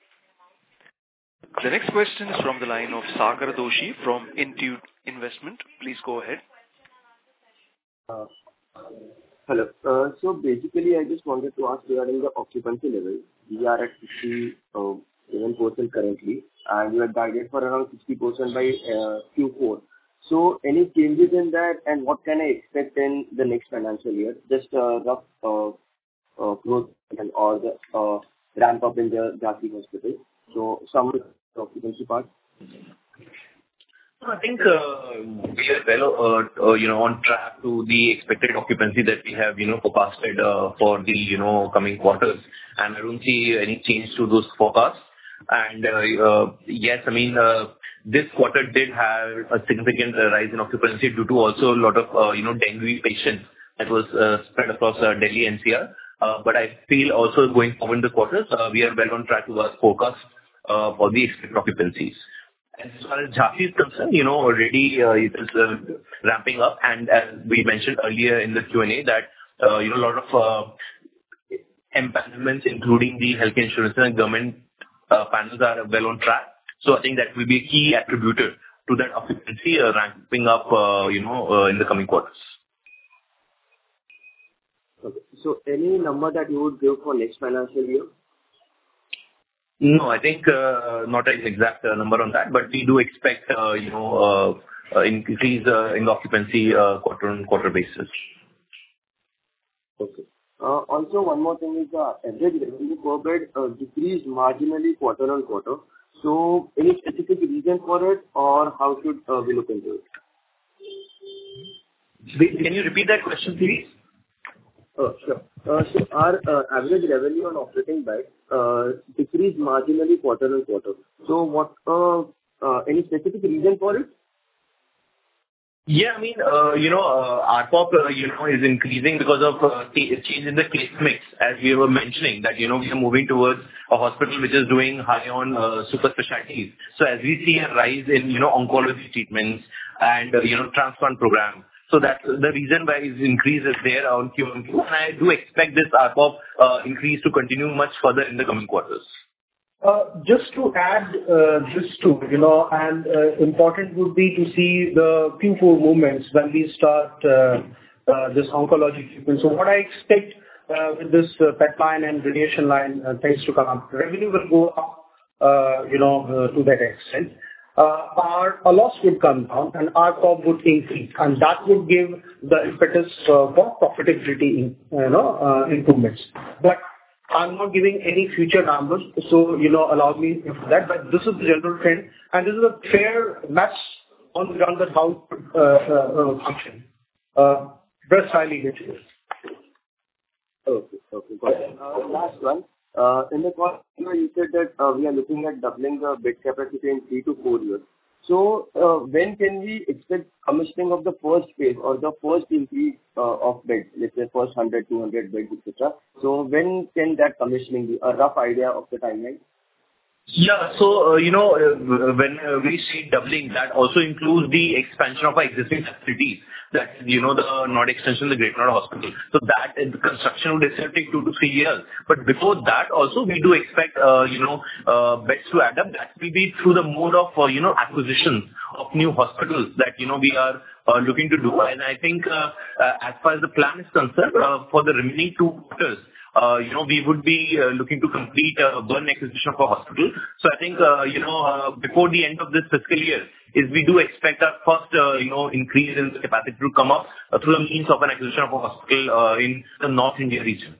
A: The next question is from the line of Sagar Doshi from Intuit Investment. Please go ahead.
K: Uh, hello. Uh, so basically, I just wanted to ask regarding the occupancy level. We are at fifty-seven percent currently, and we are guided for around sixty percent by uh, Q four. So any changes in that, and what can I expect in the next financial year? Just uh, rough uh, uh, growth and or the uh, ramp up in the Jhansi hospital. So some occupancy part.
C: I think uh, we are well, uh, uh, you know, on track to the expected occupancy that we have, you know, forecasted uh, for the, you know, coming quarters, and I don't see any change to those forecasts. And uh, uh, yes, I mean, uh, this quarter did have a significant uh, rise in occupancy due to also a lot of, uh, you know, dengue patients that was uh, spread across uh, Delhi N C R. Uh, but I feel also going forward in the quarters, uh, we are well on track to our forecast uh, for the expected occupancies. As far as Jhansi is concerned, you know, already uh, it is uh, ramping up, and as we mentioned earlier in the Q and A that, uh, you know, a lot of uh, empanelments, including the health insurance and government uh, panels are well on track. So I think that will be a key attributor to that occupancy uh, ramping up, uh, you know, uh, in the coming quarters.
K: Okay. So any number that you would give for next financial year?
C: No, I think uh, not an exact uh, number on that, but we do expect, uh, you know, uh, uh, increase uh, in the occupancy uh, quarter-on-quarter basis.
K: Okay. Uh, also, one more thing is the average revenue per bed uh, decreased marginally quarter-on-quarter. So, any specific reason for it, or how should uh, we look into
C: it? Can you repeat that question, please?
K: Oh, sure. Uh, so, our uh, average revenue on operating bed uh, decreased marginally quarter-on-quarter. So, what uh, uh, any specific reason for it?
C: Yeah, I mean, uh, you know, uh, R P O B, uh, you know, is increasing because of uh, t- change in the case mix, as we were mentioning, that, you know, we are moving towards a hospital which is doing high on uh, super specialties. So as we see a rise in, you know, oncology treatments and, uh, you know, transplant program. So that's the reason why his increase is there on Q on Q. And I do expect this R P O B uh, increase to continue much further in the coming quarters.
F: Uh, Just to add uh, this to, you know, and uh, important would be to see the Q four movements when we start uh, uh, this oncology treatment. So what I expect uh, with this uh, P E T line and radiation line uh, things to come up, revenue will go up, uh, you know, uh, to that extent. Uh, our a loss would come down and our R P O B would increase, and that would give the impetus uh, for profitability, you know, uh, improvements. But I'm not giving any future numbers, so, you know, allow me for that. But this is the general trend, and this is a fair match on the ground that how uh, uh, uh, function. Uh, Breast highly which is.
K: Okay. Okay, got it. Uh, Last one. Uh, In the call, you said that uh, we are looking at doubling the bed capacity in three to four years. So, uh, when can we expect commissioning of the first phase or the first increase uh, of beds, let's say first one hundred, two hundred beds, et cetera? So when can that commissioning be? A rough idea of the timeline?
C: Yeah. So, uh, you know, uh, when uh, we see doubling, that also includes the expansion of our existing facilities. That, you know, the Noida Extension, the Great Noida Hospital. So that uh, the construction would itself take two to three years. But before that also, we do expect, uh, you know, uh, beds to add up. That will be through the mode of, uh, you know, acquisitions of new hospitals that, you know, we are uh, looking to do. And I think, uh, uh, as far as the plan is concerned, uh, for the remaining two quarters, Uh, you know, we would be uh, looking to complete uh, one acquisition of a hospital. So I think, uh, you know, uh, before the end of this fiscal year, is we do expect our first, uh, you know, increase in the capacity to come up uh, through the means of an acquisition of a hospital uh, in the North India region.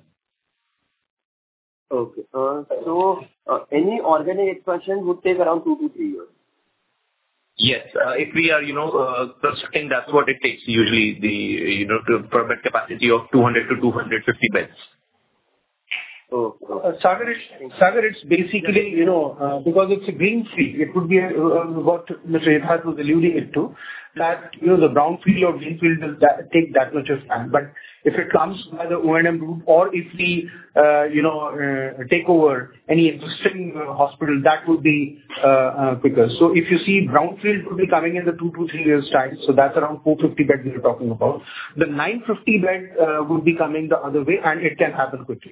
K: Okay. Uh, So, uh, any organic expansion would take around two to three years?
C: Yes. uh, If we are, you know, uh, constructing, that's what it takes usually, the, you know, to, for a bed capacity of two hundred to two hundred fifty beds.
K: Oh, oh.
F: Uh, Sagar, it's, Sagar, it's basically, you know, uh, because it's a green field, it would be uh, what Mister Yatharth was alluding it to, that, you know, the brownfield or greenfield will that, take that much of time. But if it comes by the O and M route, or if we, uh, you know, uh, take over any existing uh, hospital, that would be uh, uh, quicker. So if you see brownfield would be coming in the two to three years time, so that's around four hundred fifty beds we are talking about. The nine hundred fifty bed uh, would be coming the other way, and it can happen quickly.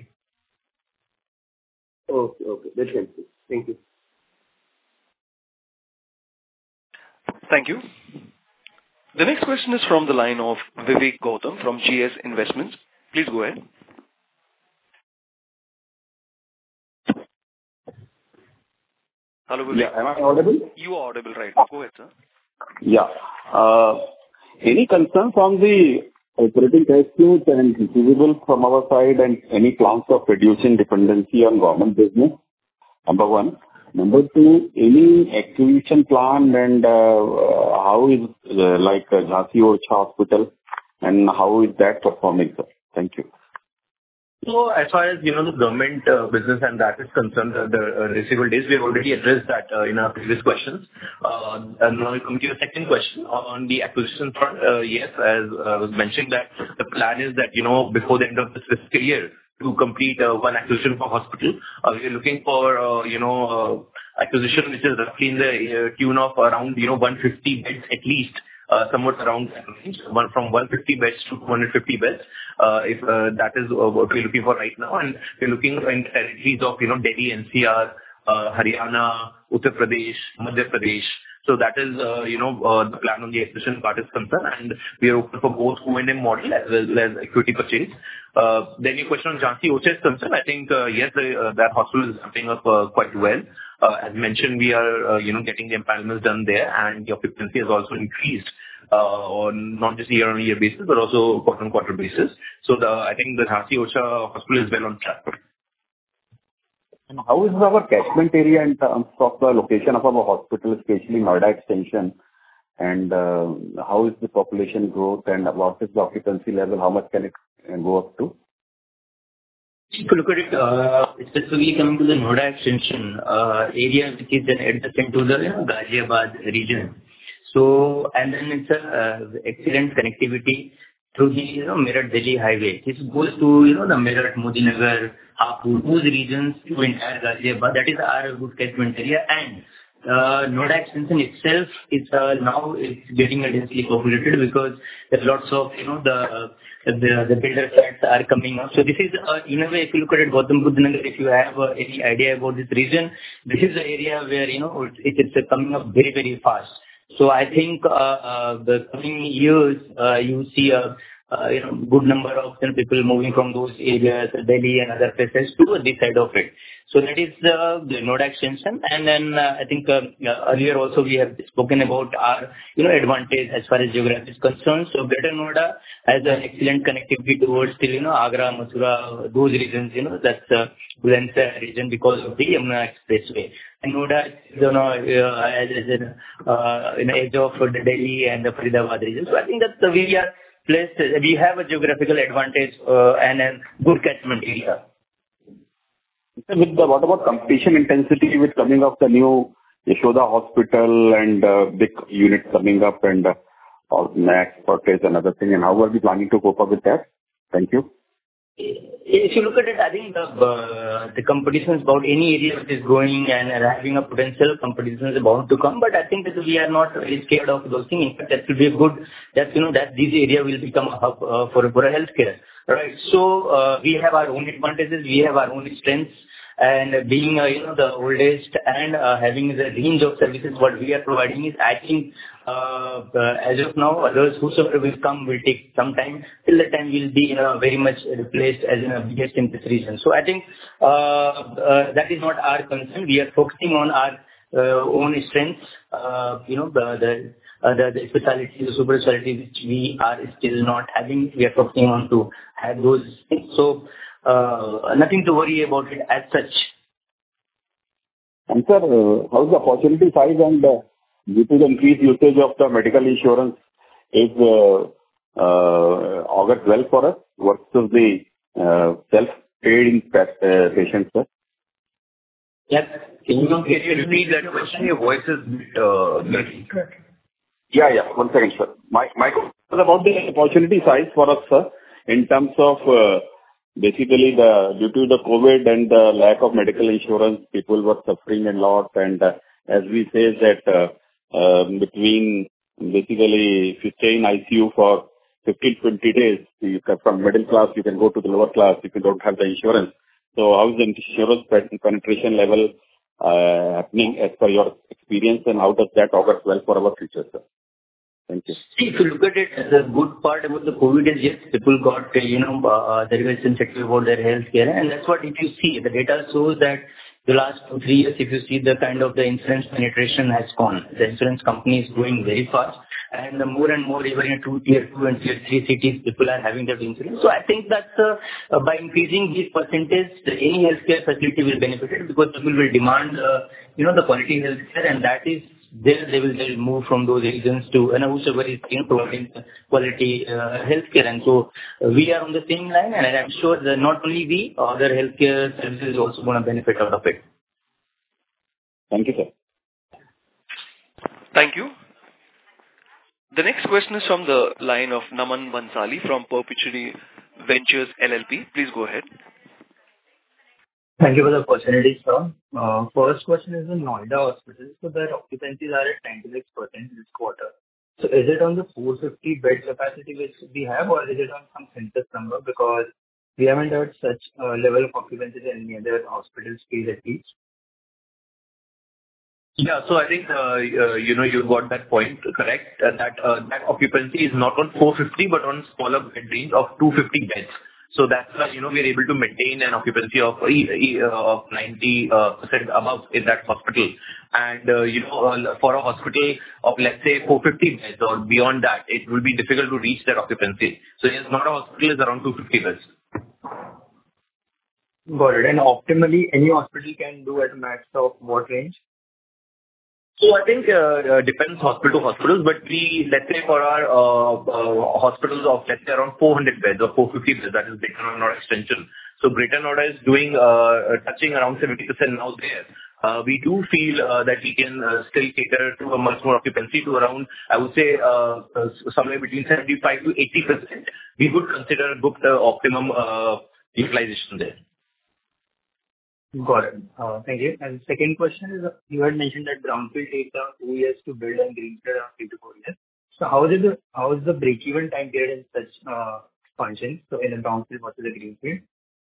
K: Okay, okay. That's helpful. Thank you.
A: Thank you. The next question is from the line of Vivek Gautam from G S Investments. Please go ahead. Hello, Vivek.
J: Yeah. Am I audible?
A: You are audible right now. Go ahead, sir.
J: Yeah. Uh, Any concerns on the operating cash flows and receivables from our side, and any plans of reducing dependency on government business? Number one. Number two, any acquisition plan, and uh, how is uh, like uh, Jhansi Orchha Hospital, and how is that performing, sir? Thank you.
C: So as far as, you know, the government uh, business and that is concerned, uh, the uh, receivable days, we have already addressed that uh, in our previous questions. Uh, and now we come to your second question on the acquisition front. Uh, yes, as I was mentioning, that the plan is that, you know, before the end of this fiscal year, to complete uh, one acquisition for hospital. Uh, we are looking for, uh, you know, uh, acquisition which is roughly in the uh, tune of around, you know, one hundred fifty beds at least. Uh, somewhat around that range, one, from one hundred fifty beds to two hundred fifty beds, uh, if uh, that is uh, what we're looking for right now. And we're looking in territories of, you know, Delhi, N C R, uh, Haryana, Uttar Pradesh, Madhya Pradesh. So that is, uh, you know, uh, the plan on the acquisition part is concerned, and we are open for both O and M model as well as equity purchase. Uh, then your question on Jhansi Orchha is concerned, I think, uh, yes, the, uh, that hospital is ramping up uh, quite well. Uh, as mentioned, we are, uh, you know, getting the empanelments done there, and the occupancy has also increased uh, on not just year-on-year basis, but also quarter-on-quarter basis. So the, I think the Jhansi Orchha hospital is well on track.
J: And how is our catchment area in terms of the location of our hospital, especially Noida Extension? And uh, how is the population growth, and what is the occupancy level? How much can it go up to?
G: If you look at it, uh, specifically coming to the Noida Extension uh, area, which is then adjacent to the, you know, Ghaziabad region. So, and then it's a uh, excellent connectivity through the, you know, Meerut Delhi highway. This goes to, you know, the Meerut, Modinagar, Hapur, those regions to entire Ghaziabad. That is our good catchment area. And uh, Noida Extension itself is uh, now it's getting densely populated because there's lots of, you know, the the, the builder flats are coming up. So this is, uh, in a way, if you look at it, Gautam Buddha Nagar, if you have uh, any idea about this region, this is the area where, you know, it, it's uh, coming up very, very fast. So I think uh, uh, the coming years, uh, you see a uh, you know good number of you know, people moving from those areas, Delhi and other places, to this side of it. So that is uh, the Noida Extension. And then uh, I think uh, earlier also we have spoken about our you know advantage as far as geography is concerned. So Greater Noida has an excellent connectivity towards still you know Agra, Mathura, those regions. You know that's uh, Bulandshahr region because of the Yamuna Expressway. And Noida is you know uh, as, as an uh, in the edge of the Delhi and the Faridabad region. So I think that uh, we are Plus, uh, we have a geographical advantage uh, and a good catchment area.
J: With the, what about competition intensity with coming of the new Yashoda Hospital and uh, big units coming up and uh, or Max, Fortis and other thing, and how are we planning to cope up with that? Thank you.
G: If you look at it, I think the uh, the competition is about any area which is growing and having a potential competition is about to come. But I think that we are not very scared of those things. In fact, that will be a good, that, you know, that this area will become a hub uh, for, for a healthcare. Right. So uh, we have our own advantages, we have our own strengths. And being, uh, you know, the oldest and uh, having the range of services what we are providing is, I think, uh, uh, as of now, others whosoever will come will take some time. Till the time we'll be uh, very much replaced as in a biggest in this region. So I think uh, uh, that is not our concern. We are focusing on our uh, own strengths, uh, you know, the the, uh, the the specialties, the super specialties which we are still not having. We are focusing on to have those things. So. Uh, nothing to worry about it as such.
J: And sir, uh, how's the opportunity size and uh, due to the increased usage of the medical insurance is uh, uh, augurs well for us versus the uh, self-paid uh, patients, sir?
G: Yes.
C: Can you, can you repeat that question? Your voice is bit, uh, dirty.
J: Yeah, yeah. One second, sir. My, my question is about the opportunity size for us, sir, in terms of uh, basically, the due to the COVID and the lack of medical insurance, people were suffering a lot. And uh, as we say that uh, uh, between basically if you stay in I C U for fifteen to twenty days, you can, from middle class, you can go to the lower class if you don't have the insurance. So how is the insurance penetration level uh, happening as per your experience, and how does that augur well for our future, sir? Thank you.
G: See, if you look at it, the good part about the COVID is, yes, people got, uh, you know, uh, they were sensitive about their healthcare. And that's what, if you see, the data shows that the last two, three years, if you see the kind of the insurance penetration has gone. The insurance company is growing very fast. And the more and more, even in two, tier two and tier three cities, people are having that insurance. So I think that uh, uh, by increasing this percentage, any healthcare facility will benefit it because people will demand, uh, you know, the quality healthcare, and that is there they will, they will move from those regions to, and whosoever is, you know, providing quality uh, healthcare. And so uh, we are on the same line, and I'm sure that not only we, other healthcare services also going to benefit out of it.
J: Thank you, sir.
A: Thank you. The next question is from the line of Naman Bansali from Perpetuity Ventures L L P. Please go ahead.
L: Thank you for the opportunity, sir. Uh, First question is in Noida Hospital. So their occupancies are at ninety-six percent this quarter. So is it on the four hundred fifty bed capacity which we have, or is it on some census number? Because we haven't heard such uh, level of occupancies in any other hospital space at least.
C: Yeah. So I think, uh, uh, you know, you got that point correct, uh, that uh, that occupancy is not on four hundred fifty, but on smaller bed range of two hundred fifty beds. So that's why, you know, we are able to maintain an occupancy of of ninety percent above in that hospital. And, uh, you know, uh, for a hospital of, let's say, four hundred fifty beds or beyond that, it will be difficult to reach that occupancy. So yes, not a hospital is around two hundred fifty beds.
L: Got it. And optimally, any hospital can do at a max of what range?
C: So I think uh, uh, depends hospital to hospitals, but we, let's say for our uh, uh, hospitals of, let's say, around four hundred beds or four hundred fifty beds, that is Greater Noida Extension. So Greater Noida is doing, uh, touching around seventy percent now there. Uh, we do feel uh, that we can uh, still cater to a much more occupancy to around, I would say, uh, uh, somewhere between seventy-five to eighty percent. We would consider booked uh, optimum uh, utilization there.
L: Got it. Uh, Thank you. And second question is, uh, you had mentioned that brownfield takes around two years to build and greenfield around three to four years. So how is the how is the break-even time period in such uh, expansion? So in a brownfield versus a greenfield?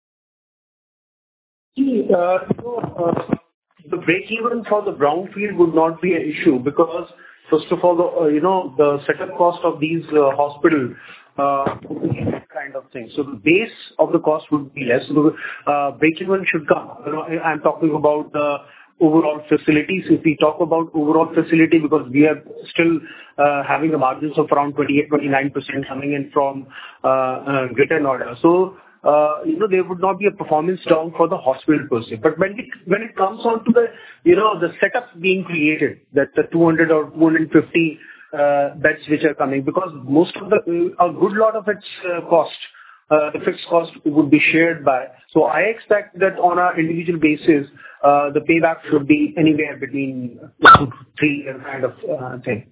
F: Uh, so, uh, the break-even for the brownfield would not be an issue because, first of all, the, uh, you know, the setup cost of these uh, hospitals uh, would be that kind of thing. So the base of the cost would be less. So the uh, break-even should come. You know, I'm talking about the overall facilities. If we talk about overall facility, because we are still uh, having the margins of around twenty-eight to twenty-nine percent coming in from uh, uh, Greater Noida. So, uh, you know, there would not be a performance down for the hospital per se. But when it, when it comes on to the, you know, the setup being created, that the two hundred or two hundred fifty uh, beds which are coming, because most of the, a good lot of its uh, cost, uh, the fixed cost would be shared by. So I expect that on an individual basis, uh, the payback should be anywhere between two to three year kind of uh, thing.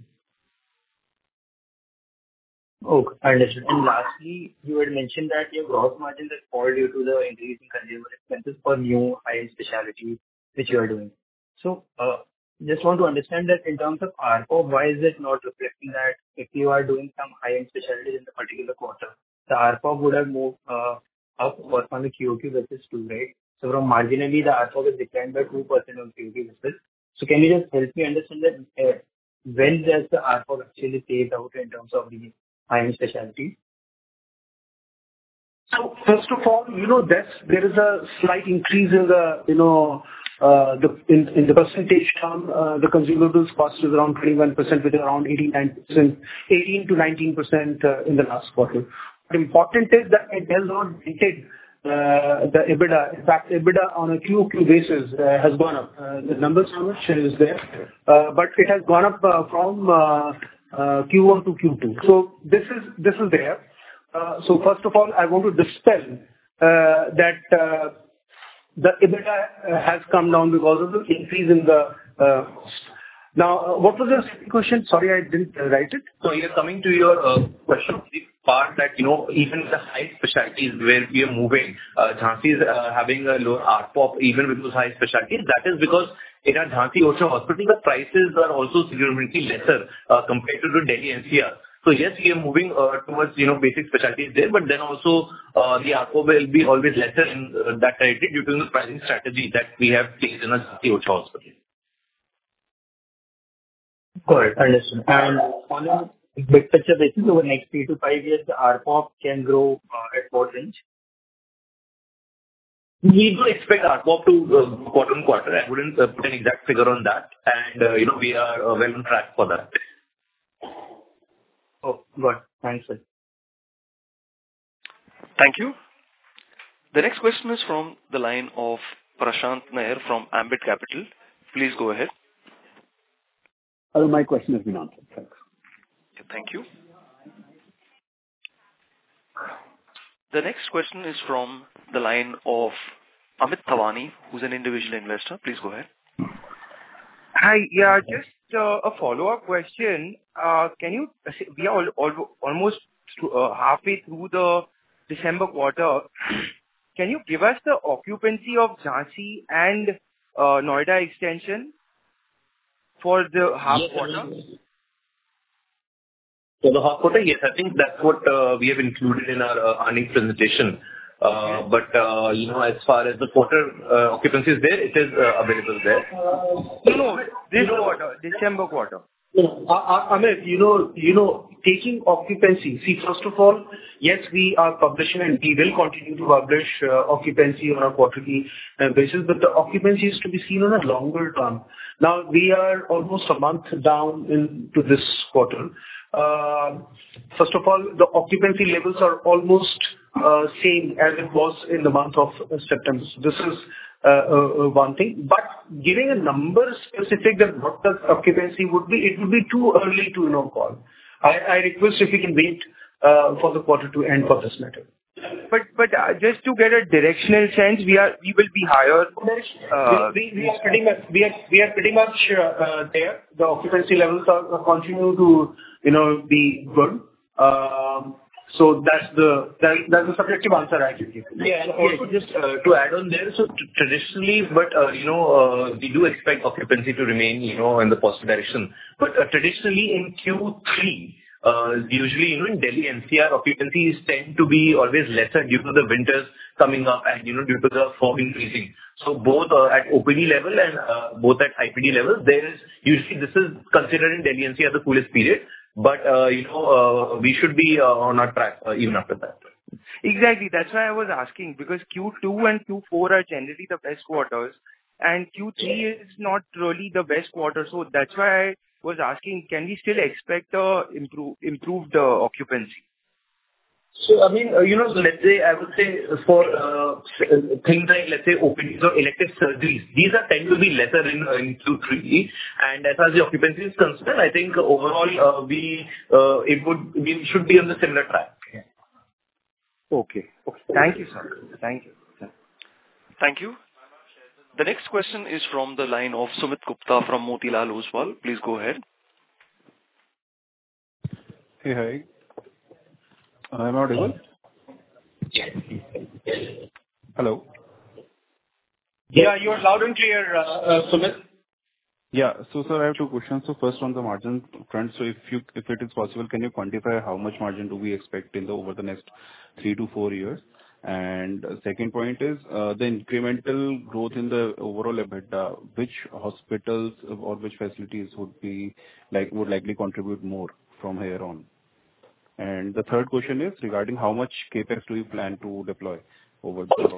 L: Okay, understood. And lastly, you had mentioned that your gross margins have fallen due to the increase in consumer expenses for new high-end specialties which you are doing. So, uh, just want to understand that in terms of R P O, why is it not reflecting that if you are doing some high-end specialties in the particular quarter, the R P O would have moved uh, up or on the Q O Q basis too, right? So from marginally, the R P O has declined by two percent on Q O Q basis. So can you just help me understand that uh, when does the R P O actually phase out in terms of the high-end specialty?
F: So first of all, you know, that's, there is a slight increase in the, you know, uh, the in, in the percentage term, uh, the consumables cost is around twenty-one percent, with around eighty-nine percent, eighteen to nineteen percent uh, in the last quarter. But important is that it has not dented uh, the EBITDA. In fact, EBITDA on a Q O Q basis uh, has gone up. Uh, the numbers how much is there, uh, but it has gone up uh, from uh, uh, Q one to Q two. So this is this is there. Uh, so first of all, I want to dispel uh, that uh, the EBITDA has come down because of the increase in the uh, cost. Now, uh, what was the second question? Sorry, I didn't uh, write it.
C: So you're coming to your uh, question, the part that, you know, even the high specialties where we are moving, uh, Jhansi is uh, having a lower R P O even with those high specialties. That is because in our Jhansi Orchha Hospital, the prices are also significantly lesser uh, compared to the Delhi N C R. So yes, we are moving uh, towards, you know, basic specialties there, but then also uh, the R P O will be always lesser in uh, that territory due to the pricing strategy that we have placed in our Jhansi Orchha Hospital.
L: Correct. Understood. And on a big picture basis, over the next three to five years, the R P O can grow uh, at what range?
C: We do expect R P O to uh, quarter on quarter. I wouldn't uh, put an exact figure on that. And, uh, you know, we are uh, well on track for that.
L: Oh, good. Thanks, sir.
A: Thank you. The next question is from the line of Prashant Nair from Ambit Capital. Please go ahead.
J: Hello, my question has been answered. Thanks.
A: Thank you. The next question is from the line of Amit Thawani, who's an individual investor. Please go ahead.
E: Hi. Yeah, just uh, a follow-up question. Uh, Can you... We are al- al- almost uh, halfway through the December quarter. Can you give us the occupancy of Jhansi and uh, Noida Extension for the half
C: Yes,
E: quarter?
C: So the half quarter, yes, I think that's what uh, we have included in our uh, earnings presentation. Uh, But, uh, you know, as far as the quarter uh, occupancy is there, it is uh, available there.
E: No, no, this quarter, December quarter.
F: You know, I- I- Amit, you know, you know, taking occupancy. See, first of all, yes, we are publishing and we will continue to publish uh, occupancy on a quarterly uh, basis, but the occupancy is to be seen on a longer term. Now, we are almost a month down into this quarter. Uh, First of all, the occupancy levels are almost uh, same as it was in the month of September. So this is uh, uh, one thing. But giving a number specific that what the occupancy would be, it would be too early to, you know, call. I I request if we can wait uh, for the quarter to end for this matter.
E: But but uh, just to get a directional sense, we are we will be higher. Uh,
F: we, we, we are pretty much we are we are pretty much uh, uh, there. The occupancy levels are, are continue to, you know, be good. Um, so that's the that, that's the subjective answer I give you.
C: Yeah, and also just uh, to add on there, so t- traditionally, but uh, you know, uh, we do expect occupancy to remain, you know, in the positive direction. But uh, traditionally in Q three, uh, usually, you know, in Delhi N C R, occupancies tend to be always lesser due to the winters coming up and, you know, due to the fog increasing. So both uh, at O P D level and uh, both at I P D level, there is usually this is considered in Delhi N C R the coolest period. But, uh, you know, uh, we should be uh, on our track uh, even after that.
E: Exactly. That's why I was asking, because Q two and Q four are generally the best quarters, and Q three is not really the best quarter. So that's why I was asking, can we still expect uh, improve, improved uh, occupancy?
C: So, I mean, uh, you know, let's say, I would say for uh, things like, let's say, O P Ds or elective surgeries, these are tend to be lesser in, uh, in Q three. And as far as the occupancy is concerned, I think overall, uh, we, uh, it would, we should be on the similar track.
E: Okay. Okay. Thank you, sir. Thank you.
A: Thank you. The next question is from the line of Sumit Gupta from Motilal Oswal. Please go ahead.
M: Hey, hi. Am I audible? Hello?
F: Yeah, you are loud and clear, uh, uh, Sumit.
M: Yeah. So, sir, I have two questions. So first, on the margin front, so if you, if it is possible, can you quantify how much margin do we expect in the over the next three to four years? And second point is, uh, the incremental growth in the overall EBITDA, which hospitals or which facilities would be like, would likely contribute more from here on? And the third question is regarding how much CapEx do you plan to deploy over the...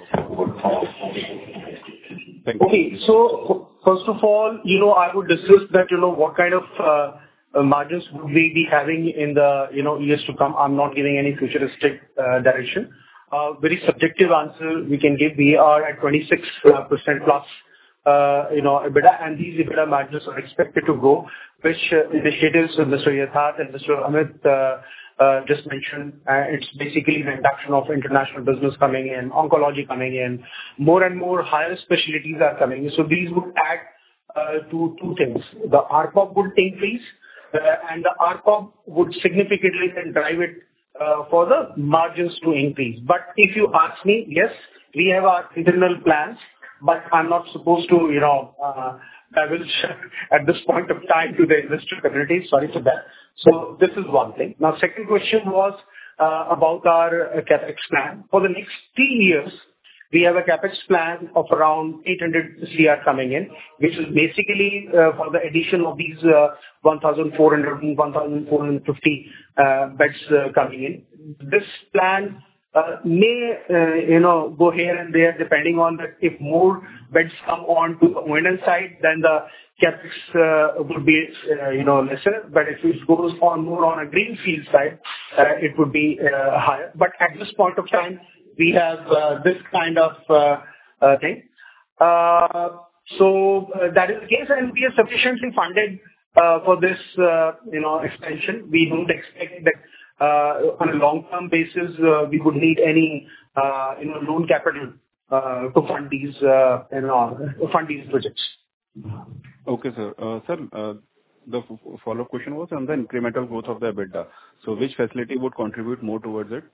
M: Thank you.
F: Okay. So first of all, you know, I would discuss that, you know, what kind of uh, margins would we be having in the, you know, years to come. I'm not giving any futuristic uh, direction. Uh, very subjective answer we can give. We are at twenty-six percent plus, uh, you know, EBITDA, and these EBITDA margins are expected to grow, which uh, initiatives Mister Yatharth and Mister Amit uh, uh, just mentioned. Uh, it's basically the induction of international business coming in, oncology coming in, more and more higher specialties are coming in. So these would add uh, to two things. The R P O P would increase, uh, and the R P O P would significantly then drive it uh, for the margins to increase. But if you ask me, yes, we have our internal plans, but I'm not supposed to, you know, uh, divulge at this point of time to the investor community. Sorry for that. So this is one thing. Now, second question was uh, about our uh, CapEx plan. For the next three years, we have a CapEx plan of around eight hundred crore coming in, which is basically uh, for the addition of these uh, one thousand four hundred and one thousand four hundred fifty uh, beds uh, coming in. This plan Uh, may, uh, you know, go here and there, depending on that. If more beds come on to the O and M side, then the CapEx uh, would be, uh, you know, lesser. But if it goes on more on a greenfield side, uh, it would be uh, higher. But at this point of time, we have uh, this kind of uh, uh, thing. Uh, So uh, that is the case, and we are sufficiently funded uh, for this, uh, you know, expansion. We don't expect that Uh, on a long-term basis, uh, we would need any, uh, you know, loan capital uh, to fund these, uh, you know, fund these projects.
M: Okay, sir. Uh, Sir, uh, the f- follow-up question was on the incremental growth of the EBITDA. So which facility would contribute more towards it?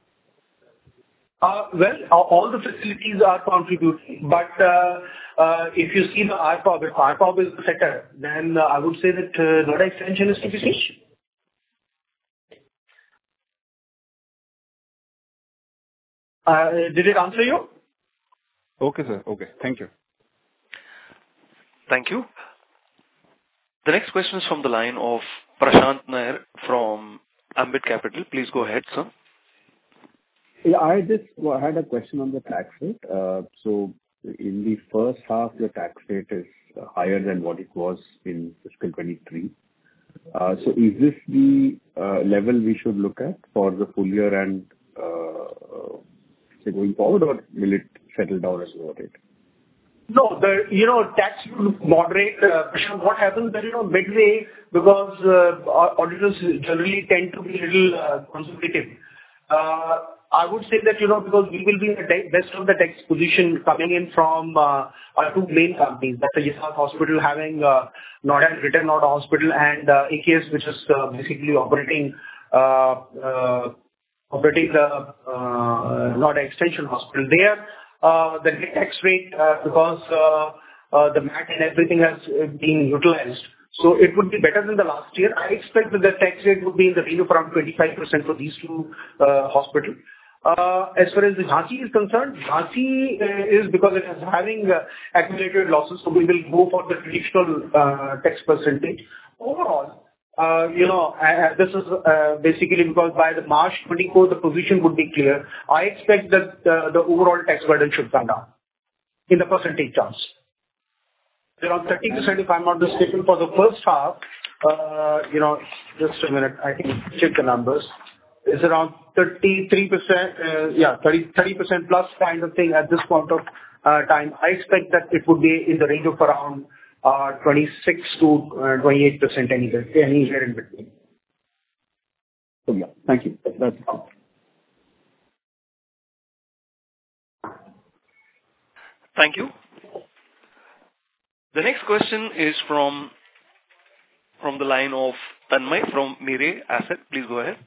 F: Uh, Well, a- all the facilities are contributing, but uh, uh, if you see the R P O P, if R P O P is the sector, then uh, I would say that uh, Noida extension is to be seen. Uh, Did it answer you?
M: Okay, sir. Okay. Thank you.
A: Thank you. The next question is from the line of Prashant Nair from Ambit Capital. Please go ahead, sir.
J: Yeah, I just well, I had a question on the tax rate. Uh, So in the first half, the tax rate is uh, higher than what it was in fiscal twenty-three. Uh, So is this the uh, level we should look at for the full year and uh, say going forward, or will it settle down as lower rate?
F: No, the, you know, tax will moderate. uh, Prashant, what happens that, you know, midway, because uh, au- auditors generally tend to be a little uh, conservative. Uh, I would say that, you know, because we will be in the te- best of the tax position coming in from uh, our two main companies. That's the Yatharth Hospital having uh, Noida and Greater Noida Hospital, and uh, A K S, which is uh, basically operating uh, uh, operating the uh, Noida Extension Hospital. There, uh, the net tax rate, uh, because uh, uh, the M A T and everything has uh, been utilized, so it would be better than the last year. I expect that the tax rate would be in the range of around twenty-five percent for these two uh, hospitals. Uh, As far as the Jhansi is concerned, Jhansi uh, is because it is having uh, accumulated losses, so we will go for the traditional uh, tax percentage. Overall, Uh, you know, uh, this is uh, basically because by the March twenty-fourth, the position would be clear. I expect that uh, the overall tax burden should come down in the percentage terms. Around thirty percent, if I'm not mistaken, for the first half. Uh, You know, just a minute, I think check the numbers. is around thirty-three percent, uh, yeah, thirty percent plus kind of thing at this point of uh, time. I expect that it would be in the range of around uh, twenty-six to twenty-eight percent anywhere, anywhere in between.
J: So yeah, thank you. That's it.
A: Thank you. The next question is from from the line of Tanmay from Mirae Asset. Please go ahead.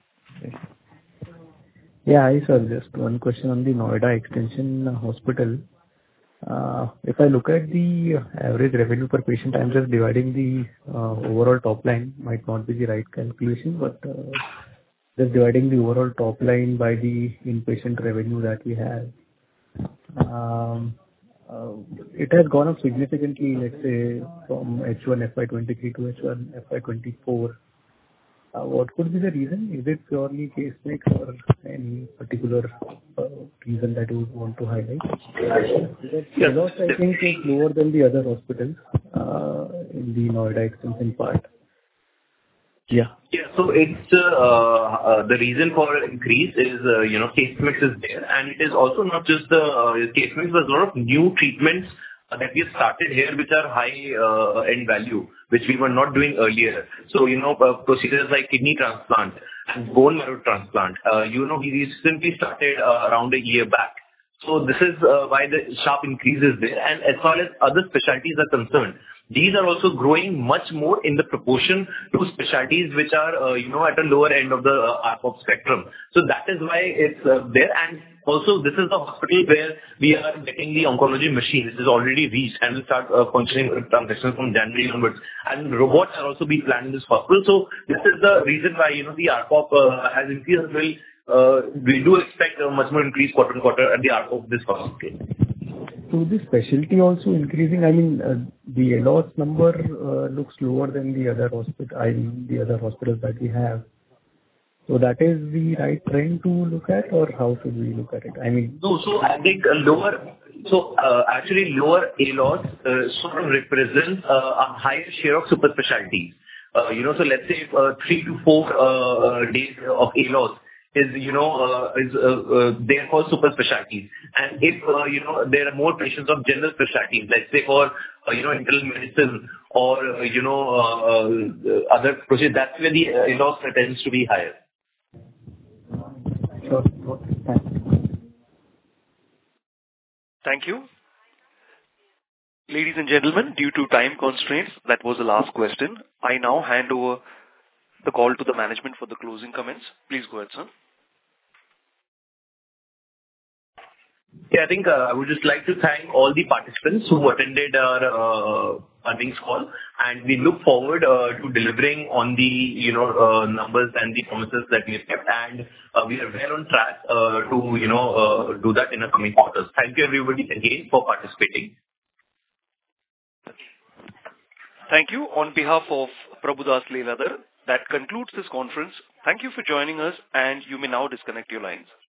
N: Yeah, hi, sir. Just one question on the Noida Extension Hospital. Uh, If I look at the average revenue per patient, I'm just dividing the uh, overall top line. Might not be the right calculation, but uh, just dividing the overall top line by the inpatient revenue that we have. Um, uh, It has gone up significantly, let's say, from H one F Y twenty-three to H one F Y twenty-four. Uh, What could be the reason? Is it purely case mix or any particular uh, reason that you would want to highlight? Because Melos, I think, is lower than the other hospitals uh, in the Noida Extension part. Yeah.
C: Yeah. So it's uh, uh, the reason for increase is, uh, you know, case mix is there, and it is also not just the uh, case mix, there's a lot of new treatments uh, that we have started here, which are high uh, end value, which we were not doing earlier. So, you know, uh, procedures like kidney transplant and bone marrow transplant, uh, you know, we recently started uh, around a year back. So this is uh, why the sharp increase is there. And as far as other specialties are concerned, these are also growing much more in the proportion to specialties which are, uh, you know, at a lower end of the uh, R P O B spectrum. So that is why it's uh, there. And also, this is the hospital where we are getting the oncology machine, which is already reached and will start uh, functioning uh, transactions from January onwards. And robots are also being planned in this hospital. So this is the reason why, you know, the R P O B uh, has increased as well. Uh, we do expect a much more increase quarter on quarter at the R P O B of this hospital.
N: So the specialty also increasing, I mean, uh, the A L O S number uh, looks lower than the other hospital, I mean, the other hospitals that we have. So that is the right trend to look at, or how should we look at it? I mean...
C: No, so I think uh, lower, so uh, actually lower A L O S uh, sort of represents uh, a higher share of super specialties. Uh, you know, so let's say uh, three to four uh, days of A L O S is, you know, uh, is uh, uh, there for super specialties. And if, uh, you know, there are more patients of general specialties, let's say for, uh, you know, internal medicine or, uh, you know, uh, uh, other procedures, that's where the uh, A L O S tends to be higher.
N: Sure. Thanks.
A: Thank you. Ladies and gentlemen, due to time constraints, that was the last question. I now hand over the call to the management for the closing comments. Please go ahead, sir.
C: Yeah, I think uh, I would just like to thank all the participants who attended our uh, earnings call, and we look forward uh, to delivering on the, you know, uh, numbers and the promises that we have kept, and uh, we are well on track uh, to, you know, uh, do that in the coming quarters. Thank you everybody again for participating.
A: Thank you. On behalf of Prabhudas Lilladher, that concludes this conference. Thank you for joining us, and you may now disconnect your lines.